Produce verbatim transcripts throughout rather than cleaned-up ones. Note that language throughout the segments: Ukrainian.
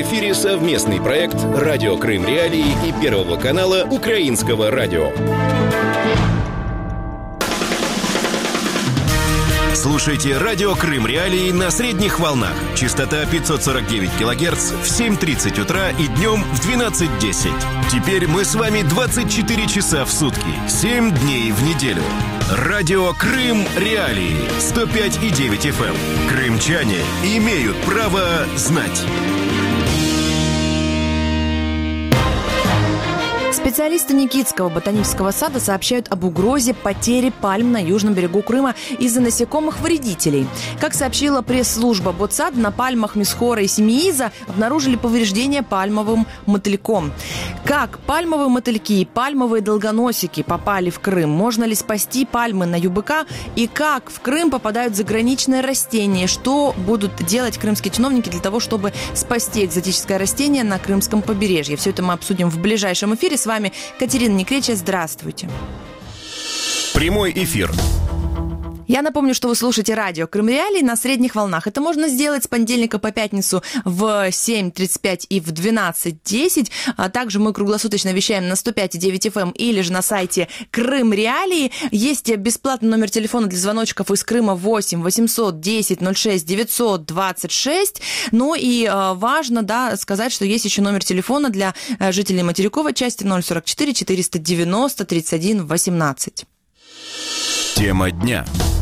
эфире совместный проект «Радио Крым Реалии» и Первого канала Украинского радио. Слушайте «Радио Крым Реалии» на средних волнах. Частота пятьсот сорок девять килогерц в семь тридцать утра и днем в двенадцать десять. Теперь мы с вами двадцать четыре часа в сутки, семь дней в неделю. «Радио Крым Реалии» сто пять и девять эф эм. Крымчане имеют право знать. Специалисты Никитского ботанического сада сообщают об угрозе потери пальм на южном берегу Крыма из-за насекомых-вредителей. Как сообщила пресс-служба Ботсада, на пальмах Мисхора и Семииза обнаружили повреждения пальмовым мотыльком. Как пальмовые мотыльки и пальмовые долгоносики попали в Крым? Можно ли спасти пальмы на ЮБК? И как в Крым попадают заграничные растения? Что будут делать крымские чиновники для того, чтобы спасти экзотическое растение на крымском побережье? Все это мы обсудим в ближайшем эфире. С вами Катерина Некреча. Здравствуйте. Прямой эфир. Я напомню, что вы слушаете радио Крым Реалии на средних волнах. Это можно сделать с понедельника по пятницу в семь тридцать пять и в двенадцать десять. А также мы круглосуточно вещаем на сто пять и девять эф эм или же на сайте Крым Реалии. Есть бесплатный номер телефона для звоночков из Крыма восемь восемьсот десять ноль шесть девятьсот двадцать шесть. Ну и важно, да, сказать, что есть еще номер телефона для жителей материковой части ноль сорок четыре четыреста девяносто тридцать один восемнадцать. Тема дня.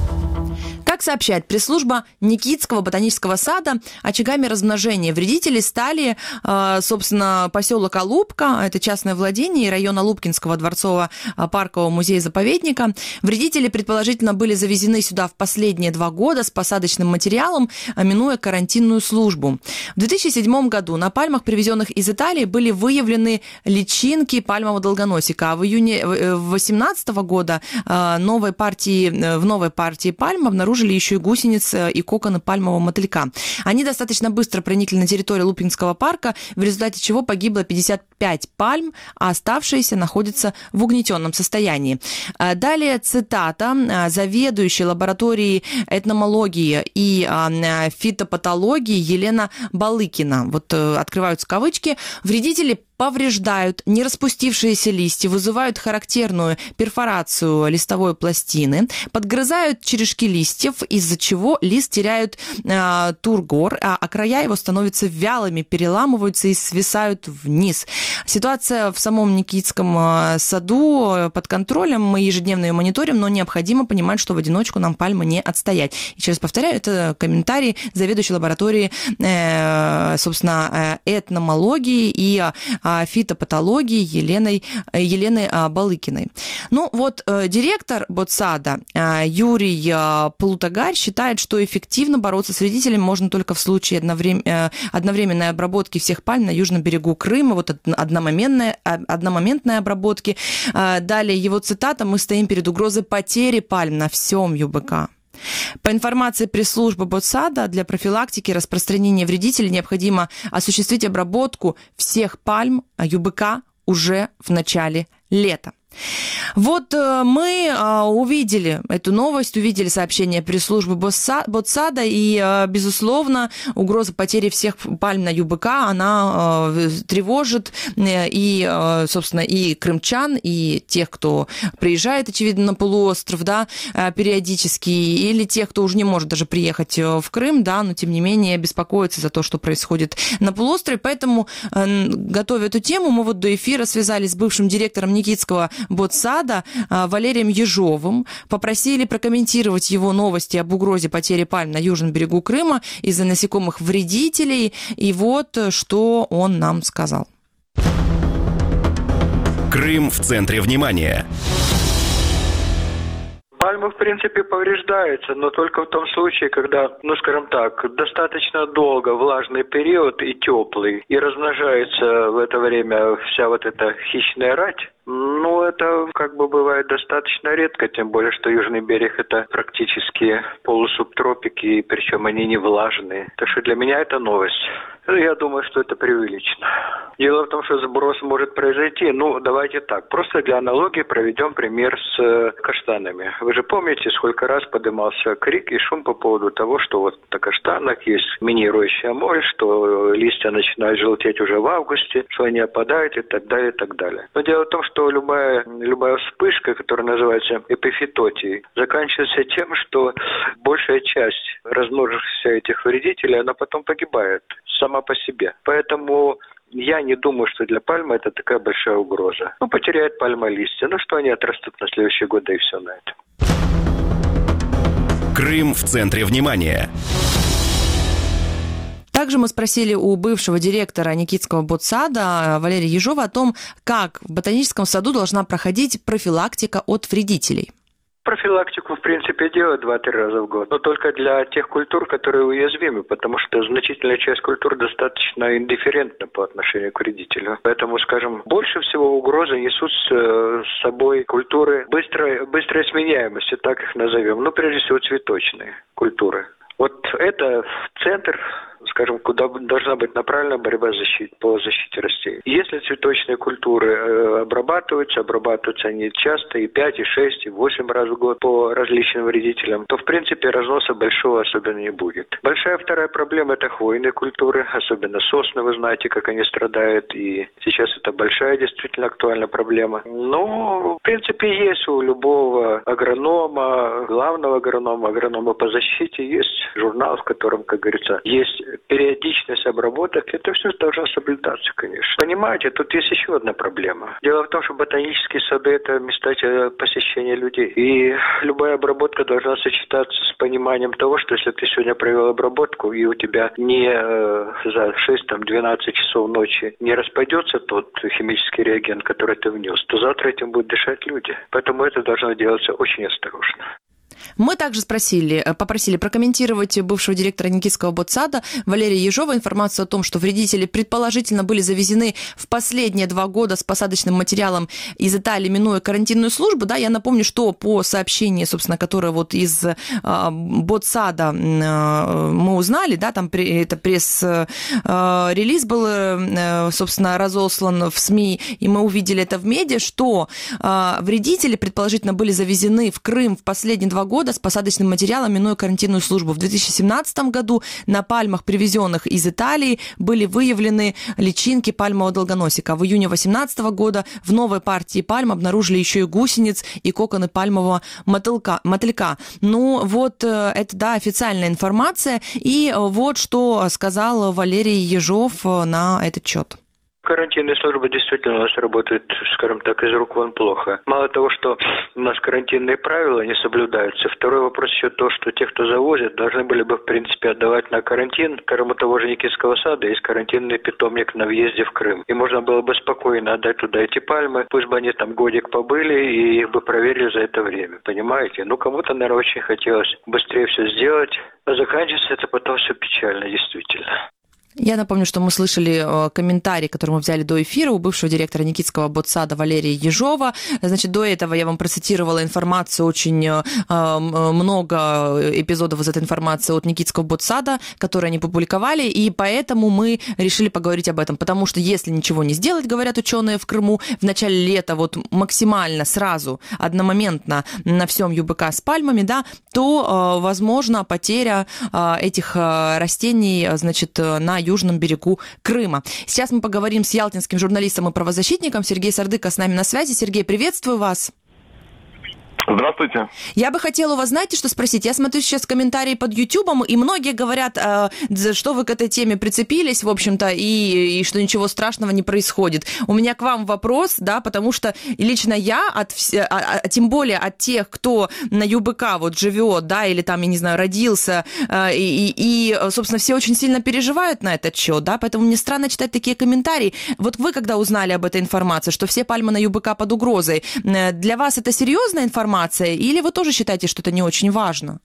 Как сообщает пресс-служба Никитского ботанического сада, очагами размножения вредителей стали, собственно, поселок Алупка, это частное владение, и район Алупкинского дворцово-паркового музея-заповедника. Вредители, предположительно, были завезены сюда в последние два года с посадочным материалом, минуя карантинную службу. В две тысячи седьмом году на пальмах, привезенных из Италии, были выявлены личинки пальмового долгоносика, а в июне две тысячи восемнадцатого года новой партии, в новой партии пальм обнаружили еще и гусениц и коконы пальмового мотылька. Они достаточно быстро проникли на территорию Лупинского парка, в результате чего погибло пятьдесят пять пальм, а оставшиеся находятся в угнетенном состоянии. Далее цитата. Заведующей лабораторией этномологии и фитопатологии Елена Балыкина. Вот открываются кавычки. Вредители повреждают нераспустившиеся листья, вызывают характерную перфорацию листовой пластины, подгрызают черешки листьев, из-за чего лист теряет э, тургор, а, а края его становятся вялыми, переламываются и свисают вниз. Ситуация в самом Никитском э, саду под контролем, мы ежедневно ее мониторим, но необходимо понимать, что в одиночку нам пальмы не отстоять. Еще раз повторяю, это комментарий заведующей лаборатории, э, собственно, этномологии и фитопатологии Еленой, Елены Балыкиной. Ну вот директор Ботсада Юрий Плутагарь считает, что эффективно бороться с вредителями можно только в случае одновременной обработки всех пальм на южном берегу Крыма, вот одномоментной, одномоментной обработки. Далее его цитата: «Мы стоим перед угрозой потери пальм на всем ЮБК». По информации пресс-службы Ботсада, для профилактики распространения вредителей необходимо осуществить обработку всех пальм ЮБК уже в начале лета. Вот мы увидели эту новость, увидели сообщение пресс-службы Ботсада, и, безусловно, угроза потери всех пальм на ЮБК, она тревожит и, собственно, и крымчан, и тех, кто приезжает, очевидно, на полуостров, да, периодически, или тех, кто уже не может даже приехать в Крым, да, но, тем не менее, беспокоится за то, что происходит на полуострове. Поэтому, готовя эту тему, мы вот до эфира связались с бывшим директором Никитского Ботсада Валерием Ежовым, попросили прокомментировать его новости об угрозе потери пальм на южном берегу Крыма из-за насекомых вредителей. И вот что он нам сказал. Крым в центре внимания. Пальма, в принципе, повреждается, но только в том случае, когда, ну, скажем так, достаточно долго влажный период и теплый, и размножается в это время вся вот эта хищная рать. Ну, это как бы бывает достаточно редко, тем более, что южный берег это практически полусубтропики, причем они не влажные. Так что для меня это новость. Я думаю, что это преувеличено. Дело в том, что сброс может произойти. Ну, давайте так. Просто для аналогии проведем пример с э, каштанами. Вы же помните, сколько раз поднимался крик и шум по поводу того, что вот на каштанах есть минирующая моль, что листья начинают желтеть уже в августе, что они опадают и так далее, и так далее. Но дело в том, что любая, любая вспышка, которая называется эпифитотией, заканчивается тем, что большая часть размножившихся этих вредителей, она потом погибает сама по себе. Поэтому я не думаю, что для пальмы это такая большая угроза. Ну, потеряет пальма листья, ну что они отрастут на следующий год, да и все на это. Крым в центре внимания. Также мы спросили у бывшего директора Никитского ботсада Валерия Ежова о том, как в ботаническом саду должна проходить профилактика от вредителей. Профилактику, в принципе, делают два-три раза в год, но только для тех культур, которые уязвимы, потому что значительная часть культур достаточно индифферентна по отношению к вредителю. Поэтому, скажем, больше всего угрозы несут с собой культуры быстрой, быстрой сменяемости, так их назовем, ну, прежде всего, цветочные культуры. Вот это центр, скажем, куда должна быть направлена борьба защит, по защите растений. Если цветочные культуры э, обрабатываются, обрабатываются они часто, и пять, и шесть, и восемь раз в год по различным вредителям, то, в принципе, разноса большого особенно не будет. Большая вторая проблема – это хвойные культуры, особенно сосны, вы знаете, как они страдают, и сейчас это большая действительно актуальная проблема. Но, в принципе, есть у любого агронома, главного агронома, агронома по защите, есть журнал, в котором, как говорится, есть периодичность обработок, это все должно соблюдаться, конечно. Понимаете, тут есть еще одна проблема. Дело в том, что ботанические сады – это места посещения людей. И любая обработка должна сочетаться с пониманием того, что если ты сегодня провел обработку, и у тебя не э, за шесть-двенадцать часов ночи не распадется тот химический реагент, который ты внес, то завтра этим будут дышать люди. Поэтому это должно делаться очень осторожно. Мы также спросили, попросили прокомментировать бывшего директора Никитского ботсада Валерия Ежова информацию о том, что вредители предположительно были завезены в последние два года с посадочным материалом из Италии, минуя карантинную службу. Да, я напомню, что по сообщению, собственно, которое вот из э, ботсада э, мы узнали, да, там при, это пресс-релиз э, был, э, собственно, разослан в СМИ, и мы увидели это в медиа, что э, вредители предположительно были завезены в Крым в последние два года с посадочным материалом, минуя карантинную службу. В две тысячи семнадцатом году на пальмах, привезенных из Италии, были выявлены личинки пальмового долгоносика. В июне две тысячи восемнадцатого года в новой партии пальм обнаружили еще и гусениц и коконы пальмового мотылька. мотылька. Ну, вот это, да, официальная информация. И вот что сказал Валерий Ежов на этот счет. Карантинные службы действительно у нас работают, скажем так, из рук вон плохо. Мало того, что у нас карантинные правила не соблюдаются, второй вопрос еще то, что те, кто завозит, должны были бы, в принципе, отдавать на карантин. Скажем, у того же Никитского сада есть карантинный питомник на въезде в Крым. И можно было бы спокойно отдать туда эти пальмы, пусть бы они там годик побыли, и их бы проверили за это время, понимаете? Ну, кому-то, наверное, очень хотелось быстрее все сделать, а заканчивается это потом все печально, действительно. Я напомню, что мы слышали комментарий, который мы взяли до эфира у бывшего директора Никитского ботсада Валерия Ежова. Значит, до этого я вам процитировала информацию, очень много эпизодов из этой информации от Никитского ботсада, которые они публиковали, и поэтому мы решили поговорить об этом, потому что если ничего не сделать, говорят ученые в Крыму, в начале лета вот максимально сразу, одномоментно на всем ЮБК с пальмами, да, то, возможно, потеря этих растений, значит, на южном берегу Крыма. Сейчас мы поговорим с ялтинским журналистом и правозащитником. Сергей Сардыка с нами на связи. Сергей, приветствую вас. Здравствуйте. Я бы хотела у вас, знаете, что спросить? Я смотрю сейчас комментарии под Ютубом, и многие говорят, э, что вы к этой теме прицепились, в общем-то, и, и что ничего страшного не происходит. У меня к вам вопрос, да, потому что лично я, от, а, а, тем более от тех, кто на ЮБК вот живет, да, или там, я не знаю, родился, э, и, и, собственно, все очень сильно переживают на этот счет, да, поэтому мне странно читать такие комментарии. Вот вы, когда узнали об этой информации, что все пальмы на ЮБК под угрозой, э, для вас это серьезная информация? Или вы тоже считаете, что это не очень важно?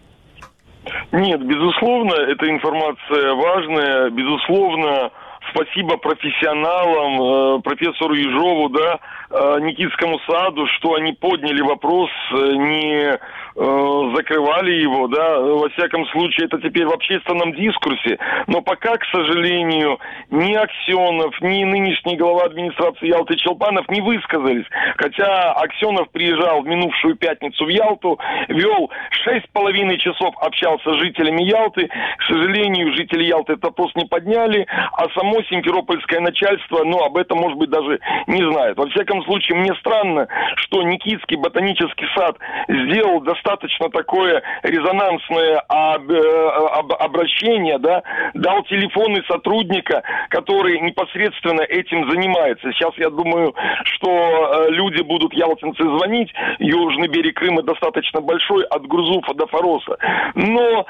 Нет, безусловно, эта информация важная. Безусловно, спасибо профессионалам, профессору Ежову, да, Никитскому саду, что они подняли вопрос не э, закрывали его, да, во всяком случае, это теперь в общественном дискурсе. Но пока, к сожалению, ни Аксенов, ни нынешний глава администрации Ялты Челпанов не высказались. Хотя Аксенов приезжал в минувшую пятницу в Ялту, вел шесть с половиной часов, общался с жителями Ялты. К сожалению, жители Ялты этот вопрос не подняли, а само симферопольское начальство, ну, об этом, может быть, даже не знает. Во всяком случае, мне странно, что Никитский ботанический сад сделал достаточно такое резонансное об, об, обращение, да, дал телефоны сотрудника, который непосредственно этим занимается. Сейчас, я думаю, что люди будут, ялтинцы, звонить. Южный берег Крыма достаточно большой, от Грузуфа до Фороса. Но,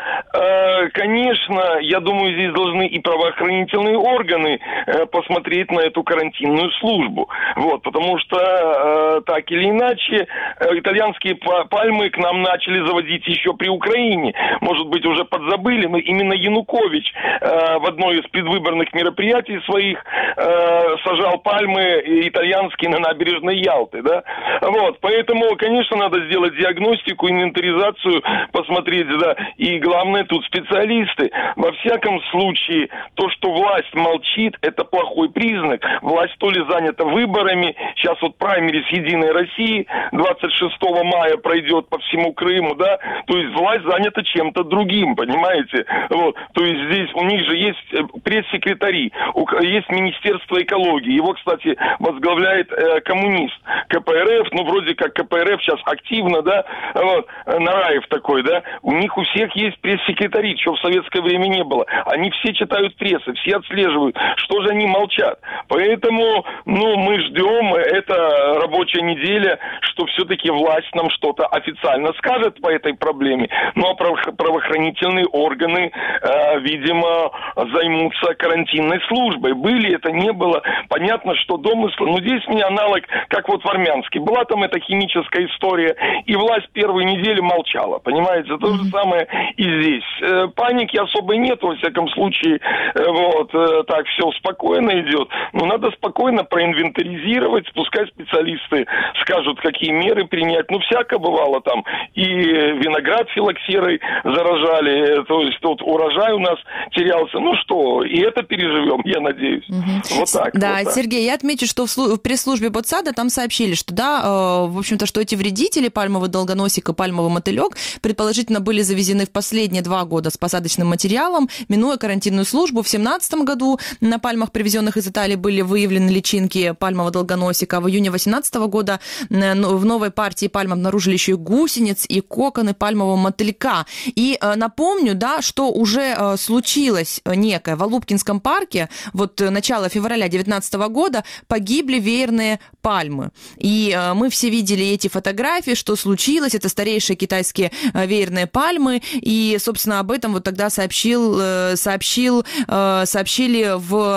э, конечно, я думаю, здесь должны и правоохранительные органы э, посмотреть на эту карантинную службу. Вот, потому что, э, так или иначе, э, итальянские пальмы к нам начали заводить еще при Украине. Может быть, уже подзабыли, но именно Янукович э, в одной из предвыборных мероприятий своих э, сажал пальмы итальянские на набережной Ялты, да? Вот, поэтому, конечно, надо сделать диагностику, инвентаризацию, посмотреть, да, и главное тут специалисты. Во всяком случае, то, что власть молчит, это плохой признак. Власть то ли занята выборами, сейчас вот праймерис Единой России двадцать шестого мая пройдет по всему Крыму, да, то есть власть занята чем-то другим, понимаете? Вот, то есть здесь у них же есть пресс-секретари, есть Министерство экологии, его, кстати, возглавляет э, коммунист КПРФ, ну, вроде как КПРФ сейчас активно, да, вот, Нараев такой, да, у них у всех есть пресс-секретари, чего в советское время не было. Они все читают прессу, все отслеживают, что же они молчат. Поэтому, ну, мы ждем, это рабочая неделя, что все-таки власть нам что-то официально скажет по этой проблеме. Ну, а правоохранительные органы, э, видимо, займутся карантинной службой. Были это, не было. Понятно, что домыслы. Но здесь мне аналог, как вот в Армянске. Была там эта химическая история, и власть первые недели молчала. Понимаете? То же самое и здесь. Э, паники особой нет, во всяком случае. Э, вот, э, так все спокойно идет. Но надо спокойно проинвентаризировать, пускай специалисты скажут, какие меры принять. Ну, всяко бывало там. И виноград филоксерой заражали, то есть тот урожай у нас терялся. Ну что, и это переживем, я надеюсь. Угу. Вот так. Да, вот так. Сергей, я отмечу, что в, слу- в пресс-службе Ботсада там сообщили, что да, э, в общем-то, что эти вредители, пальмовый долгоносик и пальмовый мотылек, предположительно были завезены в последние два года с посадочным материалом, минуя карантинную службу. В две тысячи семнадцатом году на пальмах, привезенных из Италии, были выявлены личинки пальмового долгоносика. В июне две тысячи восемнадцатого года в новой партии пальм обнаружили еще и гусениц, и коконы пальмового мотылька. И напомню, да, что уже случилось некое в Алупкинском парке, вот начало февраля две тысячи девятнадцатого года погибли веерные пальмы. И мы все видели эти фотографии, что случилось. Это старейшие китайские веерные пальмы. И, собственно, об этом вот тогда сообщил, сообщил, сообщили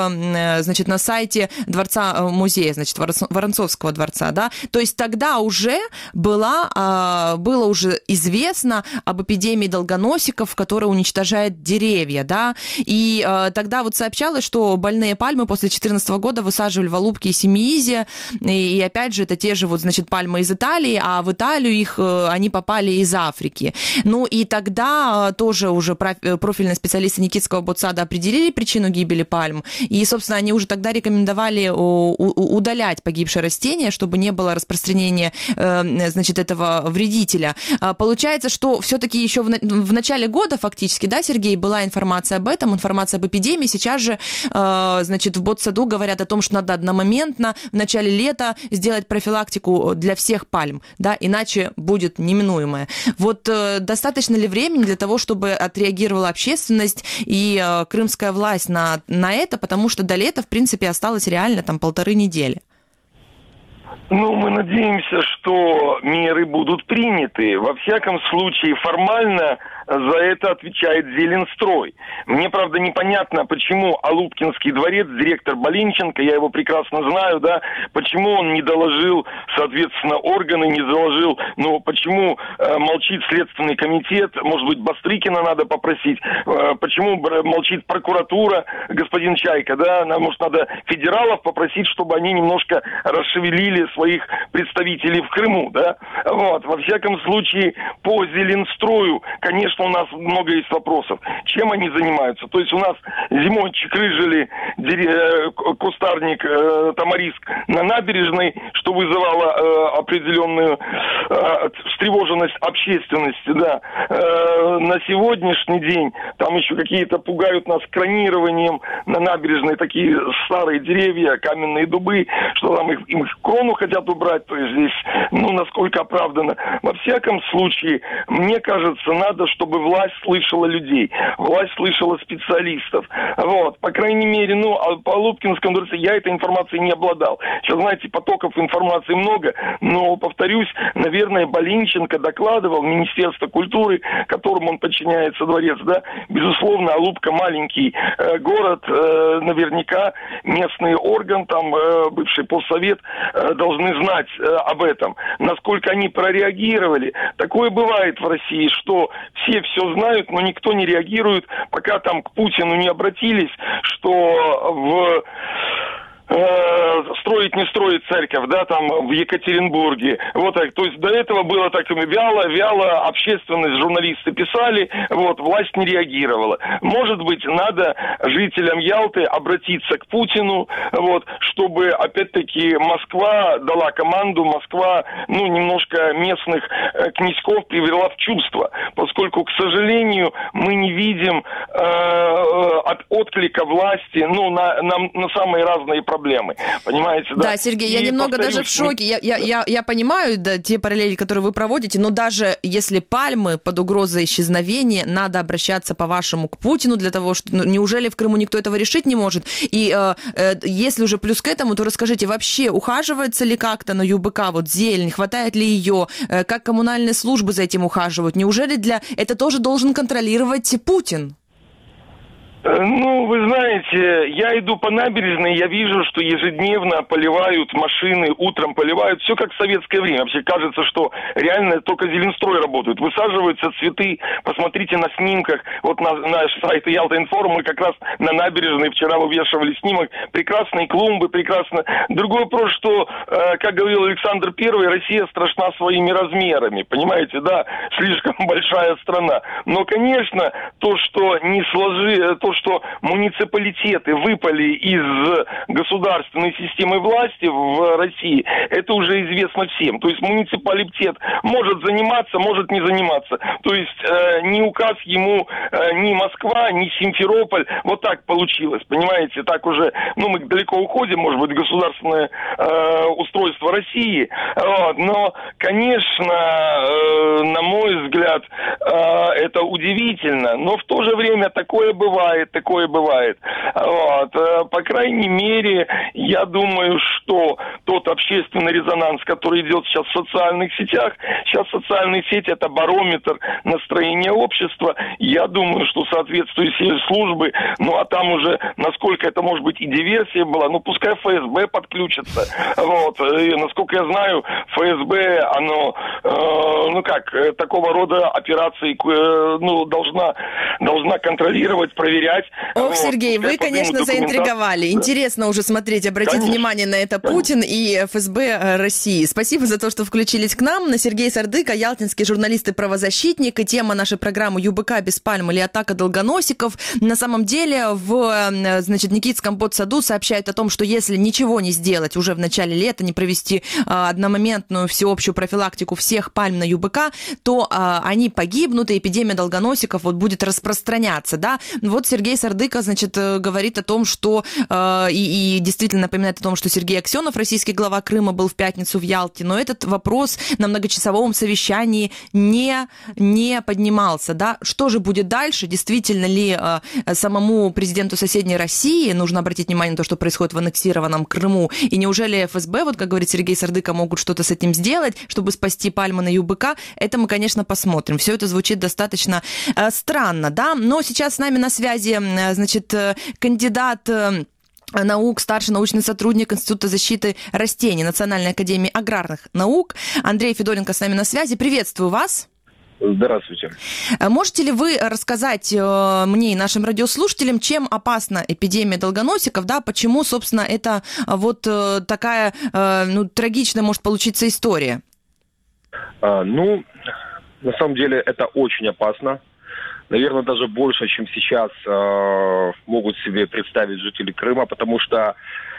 в, значит, на сайте дворца музея, значит, Воронцовского дворца, да. То есть тогда уже была, было уже известно об эпидемии долгоносиков, которая уничтожает деревья, да. И тогда вот сообщалось, что больные пальмы после две тысячи четырнадцатого года высаживали в Алупке и Семиизе. И, и опять же, это те же, вот, значит, пальмы из Италии, а в Италию их, они попали из Африки. Ну и тогда тоже уже профильные специалисты Никитского ботсада определили причину гибели пальм. И, собственно, они уже тогда рекомендовали удалять погибшие растения, чтобы не было распространения, значит, этого вредителя. Получается, что все-таки еще в начале года фактически, да, Сергей, была информация об этом, информация об эпидемии. Сейчас же, значит, в ботсаду говорят о том, что надо одномоментно в начале лета сделать профилактику для всех пальм, да, иначе будет неминуемое. Вот достаточно ли времени для того, чтобы отреагировала общественность и крымская власть на, на это, потому что до лета, в принципе, осталось реально там полторы недели? Ну, мы надеемся, что меры будут приняты. Во всяком случае, формально за это отвечает Зеленстрой. Мне, правда, непонятно, почему Алупкинский дворец, директор Балинченко, я его прекрасно знаю, да, почему он не доложил, соответственно, органы, не доложил, ну, почему э, молчит Следственный комитет, может быть, Бастрыкина надо попросить, э, почему молчит прокуратура, господин Чайка, да, может, надо федералов попросить, чтобы они немножко расшевелили своих представителей в Крыму, да, вот, во всяком случае, по Зеленстрою, конечно, у нас много есть вопросов, чем они занимаются, то есть у нас зимой чекрыжили кустарник э, Тамариск на набережной, что вызывало э, определенную э, встревоженность общественности, да, э, на сегодняшний день там еще какие-то пугают нас кронированием на набережной, такие старые деревья, каменные дубы, что там их, им крону хотят убрать, то есть здесь, ну, насколько оправдано. Во всяком случае, мне кажется, надо, чтобы власть слышала людей, власть слышала специалистов. Вот, по крайней мере, ну, по Алупкинскому дворцу я этой информацией не обладал. Сейчас, знаете, потоков информации много, но, повторюсь, наверное, Балинченко докладывал Министерство культуры, которому он подчиняется, дворец, да, безусловно, Алупка маленький э, город, э, наверняка местный орган, там, э, бывший постсовет, э, должны знать э, об этом. Насколько они прореагировали, такое бывает в России, что все все знают, но никто не реагирует, пока там к Путину не обратились, что в строить не строить церковь, да, там в Екатеринбурге. Вот так. То есть до этого было так вяло, вяло, общественность, журналисты писали, вот, власть не реагировала. Может быть, надо жителям Ялты обратиться к Путину, вот, чтобы, опять-таки, Москва дала команду, Москва, ну, немножко местных э, князьков привела в чувство, поскольку, к сожалению, мы не видим э, от отклика власти, ну, на, на, на самые разные проблемы. Проблемы, понимаете, да? Да, Сергей, и я немного повторюсь, даже в шоке. Я, я, я, я понимаю, да, те параллели, которые вы проводите, но даже если пальмы под угрозой исчезновения, надо обращаться, по-вашему, к Путину для того, что... Ну, неужели в Крыму никто этого решить не может? И э, э, если уже плюс к этому, то расскажите, вообще ухаживается ли как-то на ЮБК вот зелень, хватает ли ее, э, как коммунальные службы за этим ухаживают? Неужели для... это тоже должен контролировать Путин? Ну, вы знаете, я иду по набережной, я вижу, что ежедневно поливают машины, утром поливают, все как в советское время. Вообще кажется, что реально только Зеленстрой работает. Высаживаются цветы, посмотрите на снимках, вот на наш сайт Ялта-Информ, мы как раз на набережной вчера вывешивали снимок, прекрасные клумбы, прекрасно. Другой вопрос, что, э, как говорил Александр Первый, Россия страшна своими размерами, понимаете, да, слишком большая страна. Но, конечно, то, что не сложи, то, что муниципалитеты выпали из государственной системы власти в России, это уже известно всем. То есть муниципалитет может заниматься, может не заниматься. То есть э, ни указ ему, э, ни Москва, ни Симферополь, вот так получилось, понимаете, так уже, ну, мы далеко уходим, может быть, государственное э, устройство России, вот. Но, конечно, э, на мой взгляд, э, это удивительно, но в то же время такое бывает. Такое бывает. Вот. По крайней мере, я думаю, что тот общественный резонанс, который идет сейчас в социальных сетях, сейчас социальные сети – это барометр настроения общества. Я думаю, что соответствующие службы, ну а там уже, насколько это может быть и диверсия была, ну пускай ФСБ подключится. Вот. И, насколько я знаю, ФСБ, оно, э, ну как, такого рода операции э, ну, должна, должна контролировать, проверять. Ох, вот, Сергей, вы, конечно, заинтриговали. Да. Интересно уже смотреть, обратить конечно. внимание на это Путин и ФСБ России. Спасибо за то, что включились к нам. На Сергей Сардыка, ялтинский журналист и правозащитник. И тема нашей программы «ЮБК без пальм или атака долгоносиков». На самом деле в, значит, Никитском подсаду сообщают о том, что если ничего не сделать уже в начале лета, не провести а, одномоментную всеобщую профилактику всех пальм на ЮБК, то а, они погибнут, и эпидемия долгоносиков вот будет распространяться. Да? Вот Сергей Сергей Сардыка, значит, говорит о том, что э, и, и действительно напоминает о том, что Сергей Аксенов, российский глава Крыма, был в пятницу в Ялте, но этот вопрос на многочасовом совещании не, не поднимался, да? Что же будет дальше? Действительно ли э, самому президенту соседней России нужно обратить внимание на то, что происходит в аннексированном Крыму? И неужели эф эс бэ, вот как говорит Сергей Сардыка, могут что-то с этим сделать, чтобы спасти пальмы на ЮБК? Это мы, конечно, посмотрим. Все это звучит достаточно э, странно, да? Но сейчас с нами на связи, э, значит, э, кандидат... Э, наук, старший научный сотрудник Института защиты растений Национальной академии аграрных наук Андрей Федоренко с нами на связи. Приветствую вас. Здравствуйте. Можете ли вы рассказать мне и нашим радиослушателям, чем опасна эпидемия долгоносиков, да, почему, собственно, это вот такая, ну, трагичная может получиться история? А, ну, на самом деле это очень опасно. Наверное, даже больше, чем сейчас э, могут себе представить жители Крыма, потому что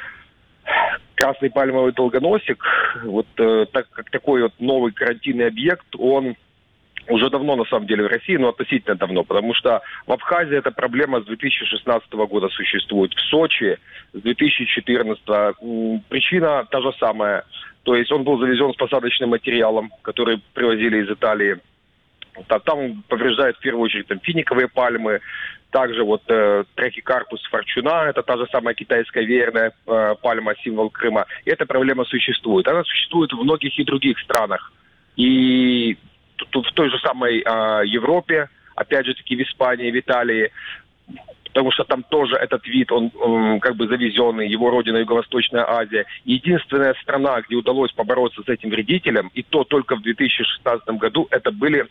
красный пальмовый долгоносик, вот э, так как такой вот новый карантинный объект, он уже давно, на самом деле, в России, но относительно давно, потому что в Абхазии эта проблема с две тысячи шестнадцатого года существует, в Сочи с две тысячи четырнадцатого. Причина та же самая, то есть он был завезен с посадочным материалом, который привозили из Италии. Там повреждают в первую очередь там, финиковые пальмы, также вот э, трахикарпус форчуна, это та же самая китайская веерная э, пальма, символ Крыма. И эта проблема существует. Она существует в многих и других странах. И тут в той же самой э, Европе, опять же таки в Испании, в Италии, потому что там тоже этот вид, он, он как бы завезенный, его родина Юго-Восточная Азия. Единственная страна, где удалось побороться с этим вредителем, и то только в две тысячи шестнадцатом году, это были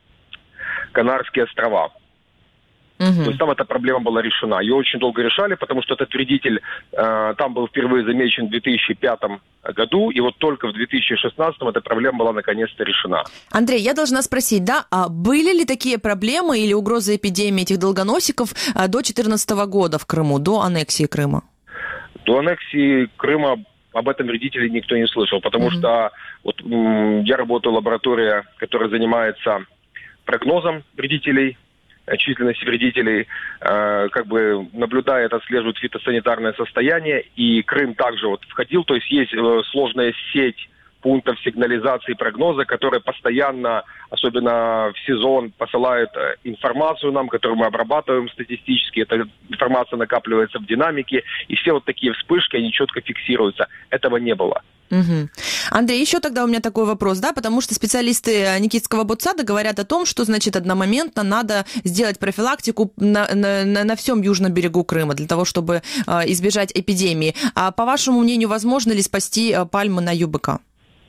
Канарские острова. Uh-huh. То есть там эта проблема была решена. Ее очень долго решали, потому что этот вредитель э, там был впервые замечен в две тысячи пятом году, и вот только в две тысячи шестнадцатом эта проблема была наконец-то решена. Андрей, я должна спросить, да, а были ли такие проблемы или угрозы эпидемии этих долгоносиков до две тысячи четырнадцатого года в Крыму, до аннексии Крыма? До аннексии Крыма об этом вредителе никто не слышал, потому uh-huh. что вот, м- я работаю в лаборатории, которая занимается прогнозом вредителей, численности вредителей, э, как бы наблюдает, отслеживает фитосанитарное состояние, и Крым также вот входил, то есть есть э, сложная сеть пунктов сигнализации и прогноза, которые постоянно, особенно в сезон, посылают информацию нам, которую мы обрабатываем статистически. Эта информация накапливается в динамике, и все вот такие вспышки, они четко фиксируются. Этого не было. Угу. Андрей, еще тогда у меня такой вопрос, да, потому что специалисты Никитского ботсада говорят о том, что, значит, одномоментно надо сделать профилактику на, на, на всем южном берегу Крыма для того, чтобы э, избежать эпидемии. А по вашему мнению, возможно ли спасти э, пальмы на ЮБК?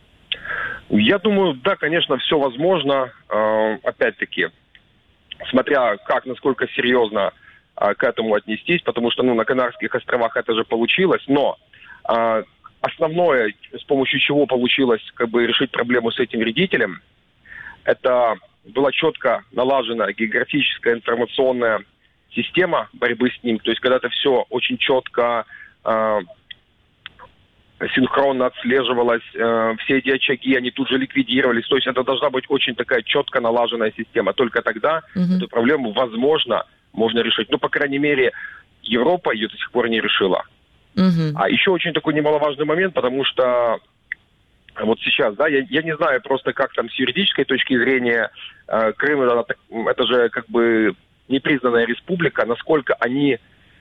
Я думаю, да, конечно, все возможно. Э, опять-таки, смотря как, насколько серьезно э, к этому отнестись, потому что, ну, на Канарских островах это же получилось, но э, основное, с помощью чего получилось как бы решить проблему с этим вредителем, это была четко налажена географическая информационная система борьбы с ним. То есть, когда это все очень четко, э, синхронно отслеживалось, э, все эти очаги, они тут же ликвидировались. То есть, это должна быть очень такая четко налаженная система. Только тогда mm-hmm. эту проблему, возможно, можно решить. Ну, по крайней мере, Европа ее до сих пор не решила. Uh-huh. А еще очень такой немаловажный момент, потому что вот сейчас, да, я, я не знаю просто, как там с юридической точки зрения э, Крым, это, это же как бы непризнанная республика, насколько они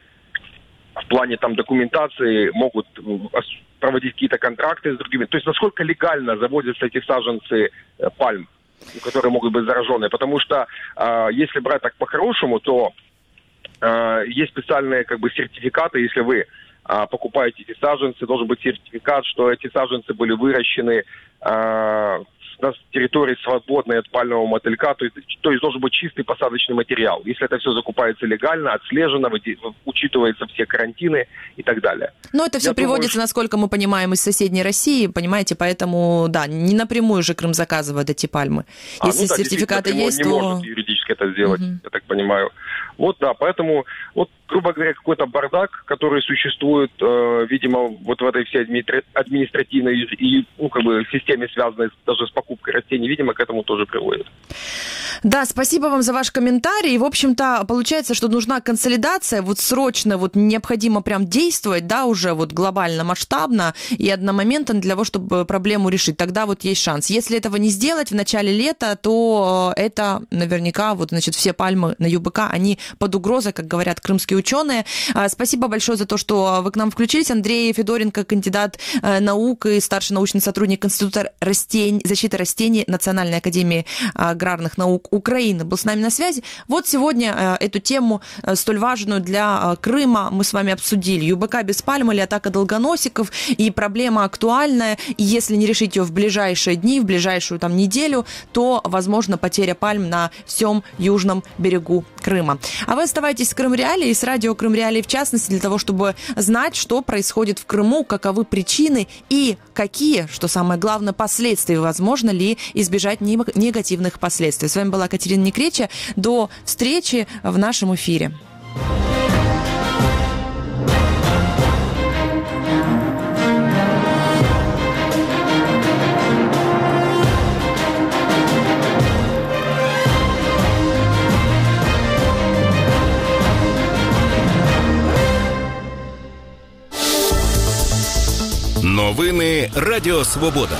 в плане там документации могут проводить какие-то контракты с другими, то есть насколько легально заводятся эти саженцы э, пальм, которые могут быть зараженные, потому что э, если брать так по-хорошему, то э, есть специальные как бы сертификаты, если вы покупаете эти саженцы, должен быть сертификат, что эти саженцы были выращены э, на территории, свободной от пальмового мотылька, то есть, то есть должен быть чистый посадочный материал. Если это все закупается легально, отслежено, учитываются все карантины и так далее. Но это все Я приводится, думаю, насколько мы понимаем, из соседней России, понимаете, поэтому, да, не напрямую же Крым заказывает эти пальмы. А, Если ну, да, сертификаты есть, не то... может юридически это сделать, угу. я так понимаю. Вот, да, поэтому вот грубо говоря, какой-то бардак, который существует, э, видимо, вот в этой всей администра- административной и, ну, как бы, системе, связанной даже с покупкой растений, видимо, к этому тоже приводит. Да, спасибо вам за ваш комментарий. И, в общем-то, получается, что нужна консолидация, вот срочно, вот необходимо прям действовать, да, уже вот глобально, масштабно и одномоментно для того, чтобы проблему решить. Тогда вот есть шанс. Если этого не сделать в начале лета, то это наверняка, вот, значит, все пальмы на ЮБК, они под угрозой, как говорят крымские ученые. Спасибо большое за то, что вы к нам включились. Андрей Федоренко, кандидат наук и старший научный сотрудник Института растений, защиты растений Национальной академии аграрных наук Украины, был с нами на связи. Вот сегодня эту тему, столь важную для Крыма, мы с вами обсудили. ЮБК без пальм или атака долгоносиков, и проблема актуальная, и если не решить ее в ближайшие дни, в ближайшую там неделю, то, возможно, потеря пальм на всем южном берегу Крыма. А вы оставайтесь с Крым Реалии и с радио Крым Реалии в частности, для того, чтобы знать, что происходит в Крыму, каковы причины и какие, что самое главное, последствия, возможно ли избежать негативных последствий. С вами была Катерина Некреча. До встречи в нашем эфире. Новини Радіо Свобода.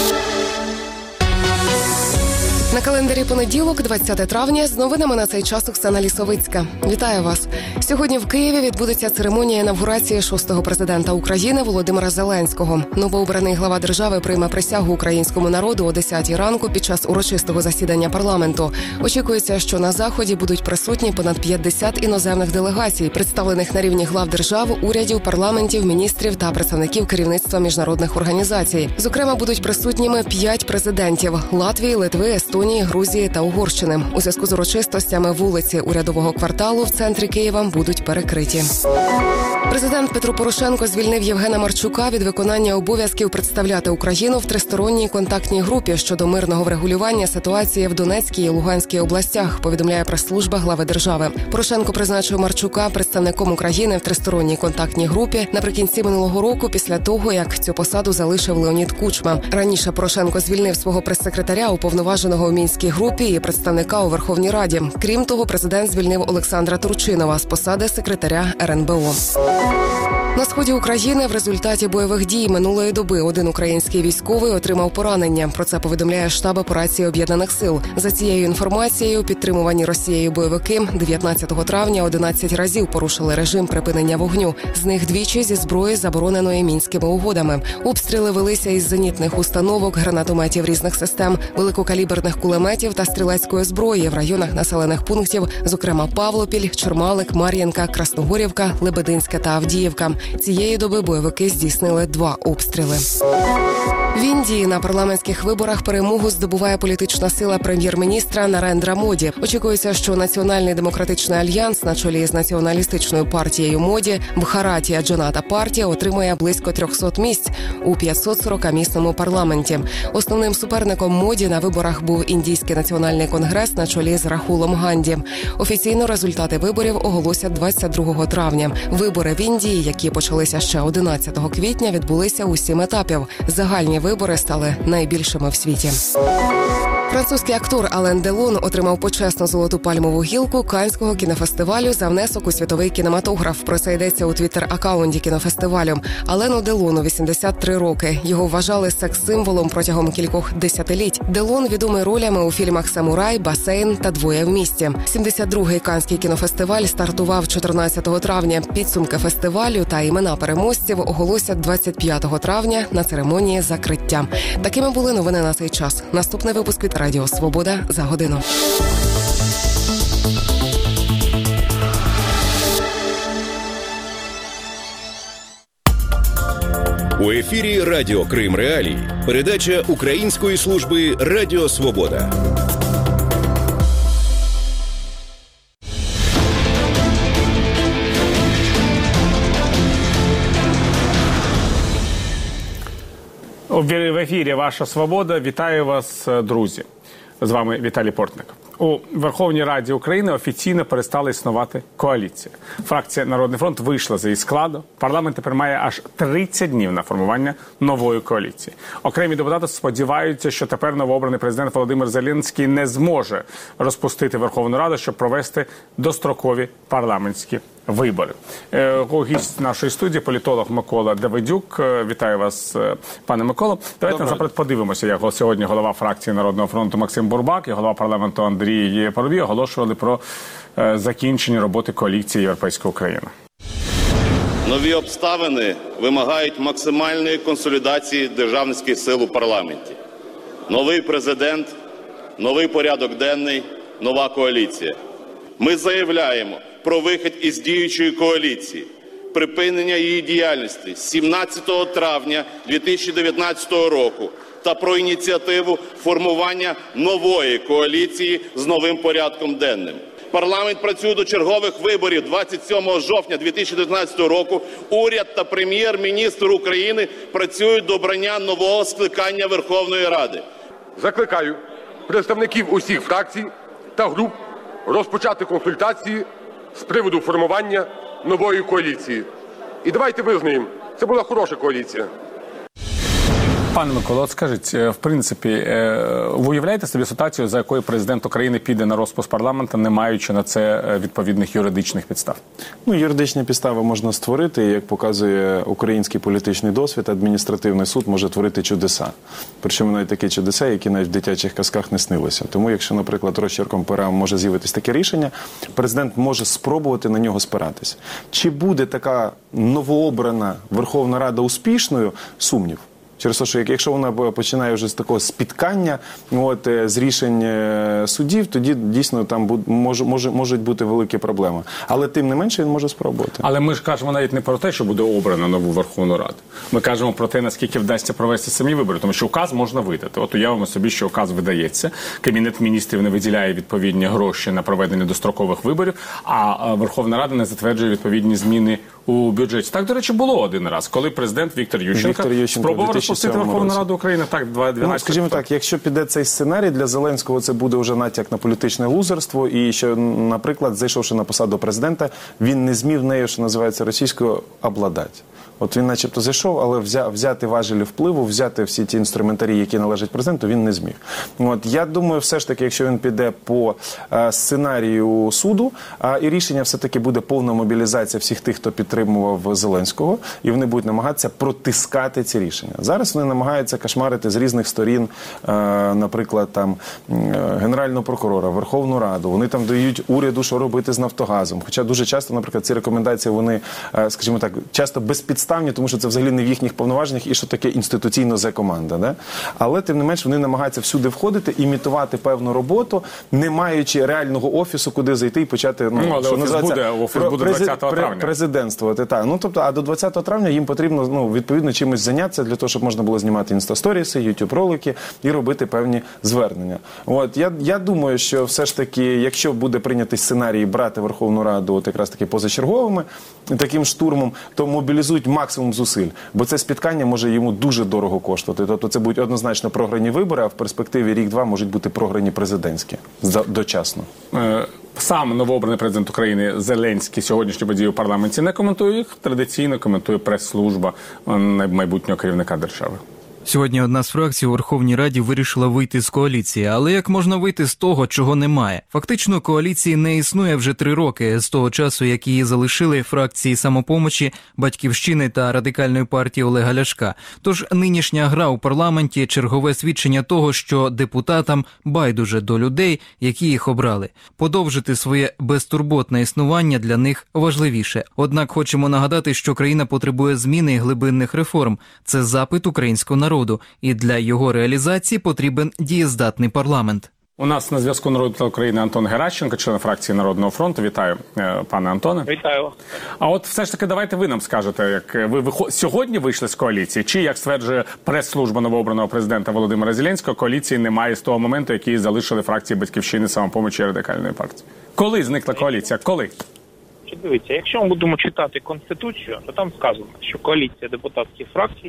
На календарі понеділок, двадцяте травня, з новинами на цей час Оксана Лісовицька. Вітаю вас. Сьогодні в Києві відбудеться церемонія інавгурації шостого президента України Володимира Зеленського. Новообраний глава держави прийме присягу українському народу о десятій ранку під час урочистого засідання парламенту. Очікується, що на заході будуть присутні понад п'ятдесят іноземних делегацій, представлених на рівні глав держав, урядів, парламентів, міністрів та представників керівництва міжнародних організацій. Зокрема, будуть присутніми п'ять президентів – Латвії, Литви, Естонії, Грузії та Угорщини. У зв'язку з урочистостями вулиці Урядового кварталу в центрі Києва будуть перекриті. Президент Петро Порошенко звільнив Євгена Марчука від виконання обов'язків представляти Україну в тристоронній контактній групі щодо мирного врегулювання ситуації в Донецькій і Луганській областях, повідомляє прес-служба глави держави. Порошенко призначив Марчука представником України в тристоронній контактній групі наприкінці минулого року після того, як цю посаду залишив Леонід Кучма. Раніше Порошенко звільнив свого прес-секретаря, уповноваженого у Мінській групі, і представника у Верховній Раді. Крім того, президент звільнив Олександра Турчинова з посади секретаря ер ен бе о. На сході України в результаті бойових дій минулої доби один український військовий отримав поранення. Про це повідомляє штаб операції Об'єднаних сил. За цією інформацією, підтримувані Росією бойовики дев'ятнадцятого травня одинадцять разів порушили режим припинення вогню. З них двічі зі зброї, забороненої Мінськими угодами. Обстріли велися із зенітних установок, гранатометів різних систем, великокаліберних кулеметів та стрілецької зброї в районах населених пунктів, зокрема Павлопіль, Чормалик, Мар'їнка, Красногорівка, Лебединська та Авдіївка. Цієї доби бойовики здійснили два обстріли. В Індії на парламентських виборах перемогу здобуває політична сила прем'єр-міністра Нарендра Моді. Очікується, що Національний демократичний альянс на чолі з націоналістичною партією Моді Бхаратія Джаната партія отримує близько трьохсот місць у п'ятсот сорокамісному парламенті. Основним суперником Моді на виборах був Індійський національний конгрес на чолі з Рахулом Ганді. Офіційно результати виборів оголосять двадцять другого травня. Вибори в Індії, які почалися ще одинадцятого квітня, відбулися у сім етапів. Загальні вибори стали найбільшими в світі. Французький актор Ален Делон отримав почесну золоту пальмову гілку Каннського кінофестивалю за внесок у світовий кінематограф. Про це йдеться у твіттер-акаунті кінофестивалю. Алену Делону вісімдесят три роки. Його вважали секс-символом протягом кількох десятиліть. Делон відомий ролями у фільмах «Самурай», «Басейн» та «Двоє в місті». сімдесят другий Каннський кінофестиваль стартував чотирнадцятого травня. Підсумки фестивалю та імена переможців оголосять двадцять п'ятого травня на церемонії закриття. Такими були новини на цей час. Наступний випуск від Радіо Свобода за годину. У ефірі Радіо Крим Реалії. Передача Української служби Радіо Свобода. В ефірі «Ваша Свобода». Вітаю вас, друзі. З вами Віталій Портник. У Верховній Раді України офіційно перестала існувати коаліція. Фракція «Народний фронт» вийшла з її складу. Парламент тепер має аж тридцять днів на формування нової коаліції. Окремі депутати сподіваються, що тепер новообраний президент Володимир Зеленський не зможе розпустити Верховну Раду, щоб провести дострокові парламентські вибори. Гість нашої студії, політолог Микола Давидюк. Вітаю вас, пане Миколо. Давайте насамперед подивимося, як сьогодні голова фракції «Народного фронту» Максим Бурбак і голова парламенту Андрій Парубій оголошували про закінчення роботи коаліції «Європейська Україна». Нові обставини вимагають максимальної консолідації державницьких сил у парламенті. Новий президент, новий порядок денний, нова коаліція. Ми заявляємо про вихід із діючої коаліції, припинення її діяльності з сімнадцятого травня дві тисячі дев'ятнадцятого року та про ініціативу формування нової коаліції з новим порядком денним. Парламент працює до чергових виборів двадцять сьомого жовтня дві тисячі дев'ятнадцятого року. Уряд та прем'єр-міністр України працюють до обрання нового скликання Верховної Ради. Закликаю представників усіх фракцій та груп розпочати консультації з приводу формування нової коаліції. І давайте визнаємо, це була хороша коаліція. Пане Миколо, от скажіть, в принципі, ви уявляєте собі ситуацію, за якою президент України піде на розпуск парламенту, не маючи на це відповідних юридичних підстав? Ну, юридичні підстави можна створити, як показує український політичний досвід, адміністративний суд може творити чудеса. Причому навіть такі чудеса, які навіть в дитячих казках не снилися. Тому, якщо, наприклад, розчерком пера може з'явитись таке рішення, президент може спробувати на нього спиратися. Чи буде така новообрана Верховна Рада успішною? Сумнів. Через те, що якщо вона починає вже з такого спіткання, от, з рішень судів, тоді дійсно там може, може, можуть бути великі проблеми. Але тим не менше він може спробувати. Але ми ж кажемо навіть не про те, що буде обрано нову Верховну Раду. Ми кажемо про те, наскільки вдасться провести самі вибори, тому що указ можна видати. От уявимо собі, що указ видається, Кабінет міністрів не виділяє відповідні гроші на проведення дострокових виборів, а Верховна Рада не затверджує відповідні зміни у бюджеті. Так, до речі, було один раз, коли президент Віктор Ющенко, Віктор Ющенко спробував розпустити Верховну Раду України. Так, дванадцятого Ну, скажімо так, якщо піде цей сценарій, для Зеленського це буде вже натяк на політичне лузерство, і що, наприклад, зайшовши на посаду президента, він не змів нею, що називається російською, обладати. От він начебто зайшов, але взяти важелі впливу, взяти всі ті інструментарії, які належать президенту, він не зміг. От, я думаю, все ж таки, якщо він піде по а, сценарію суду, а, і рішення все-таки буде повна мобілізація всіх тих, хто підтримував Зеленського, і вони будуть намагатися протискати ці рішення. Зараз вони намагаються кошмарити з різних сторін, а, наприклад, там, Генерального прокурора, Верховну Раду. Вони там дають уряду, що робити з Нафтогазом. Хоча дуже часто, наприклад, ці рекомендації, вони, а, скажімо так, часто безпідставні, тому що це взагалі не в їхніх повноваженнях і що таке інституційно Зе-команда. Да? Але, тим не менш, вони намагаються всюди входити, імітувати певну роботу, не маючи реального офісу, куди зайти і почати, ну, ну але що офіс буде, офіс буде двадцятого травня. Президентствувати. Так. Ну, тобто, а до двадцятого травня їм потрібно, ну, відповідно, чимось зайнятися для того, щоб можна було знімати інстасторіси, ютуб-ролики і робити певні звернення. От, я, я думаю, що все ж таки, якщо буде прийнятий сценарій брати Верховну Раду от якраз таки позачерговими, таким штурмом, то мобілізують максимум зусиль, бо це спіткання може йому дуже дорого коштувати. Тобто це будуть однозначно програні вибори, а в перспективі рік-два можуть бути програні президентські дочасно. Сам новообраний президент України Зеленський сьогоднішню подію у парламенті не коментує їх, традиційно коментує прес-служба майбутнього керівника держави. Сьогодні одна з фракцій у Верховній Раді вирішила вийти з коаліції. Але як можна вийти з того, чого немає? Фактично, коаліції не існує вже три роки, з того часу, як її залишили фракції «Самопомочі», «Батьківщини» та Радикальної партії Олега Ляшка. Тож нинішня гра у парламенті – чергове свідчення того, що депутатам байдуже до людей, які їх обрали. Подовжити своє безтурботне існування для них важливіше. Однак хочемо нагадати, що країна потребує зміни і глибинних реформ. Це запит українського народу. І для його реалізації потрібен дієздатний парламент. У нас на зв'язку народу України Антон Геращенко, член фракції «Народного фронту». Вітаю, пане Антоне. Вітаю. А от все ж таки давайте ви нам скажете, як ви виход... сьогодні вийшли з коаліції, чи, як стверджує прес-служба новообраного президента Володимира Зеленського, коаліції немає з того моменту, який залишили фракції «Батьківщини», «Самопомочі» і Радикальної партії? Коли зникла коаліція? Коли? Дивіться, якщо ми будемо читати Конституцію, то там сказано, що коаліція депутатських фракцій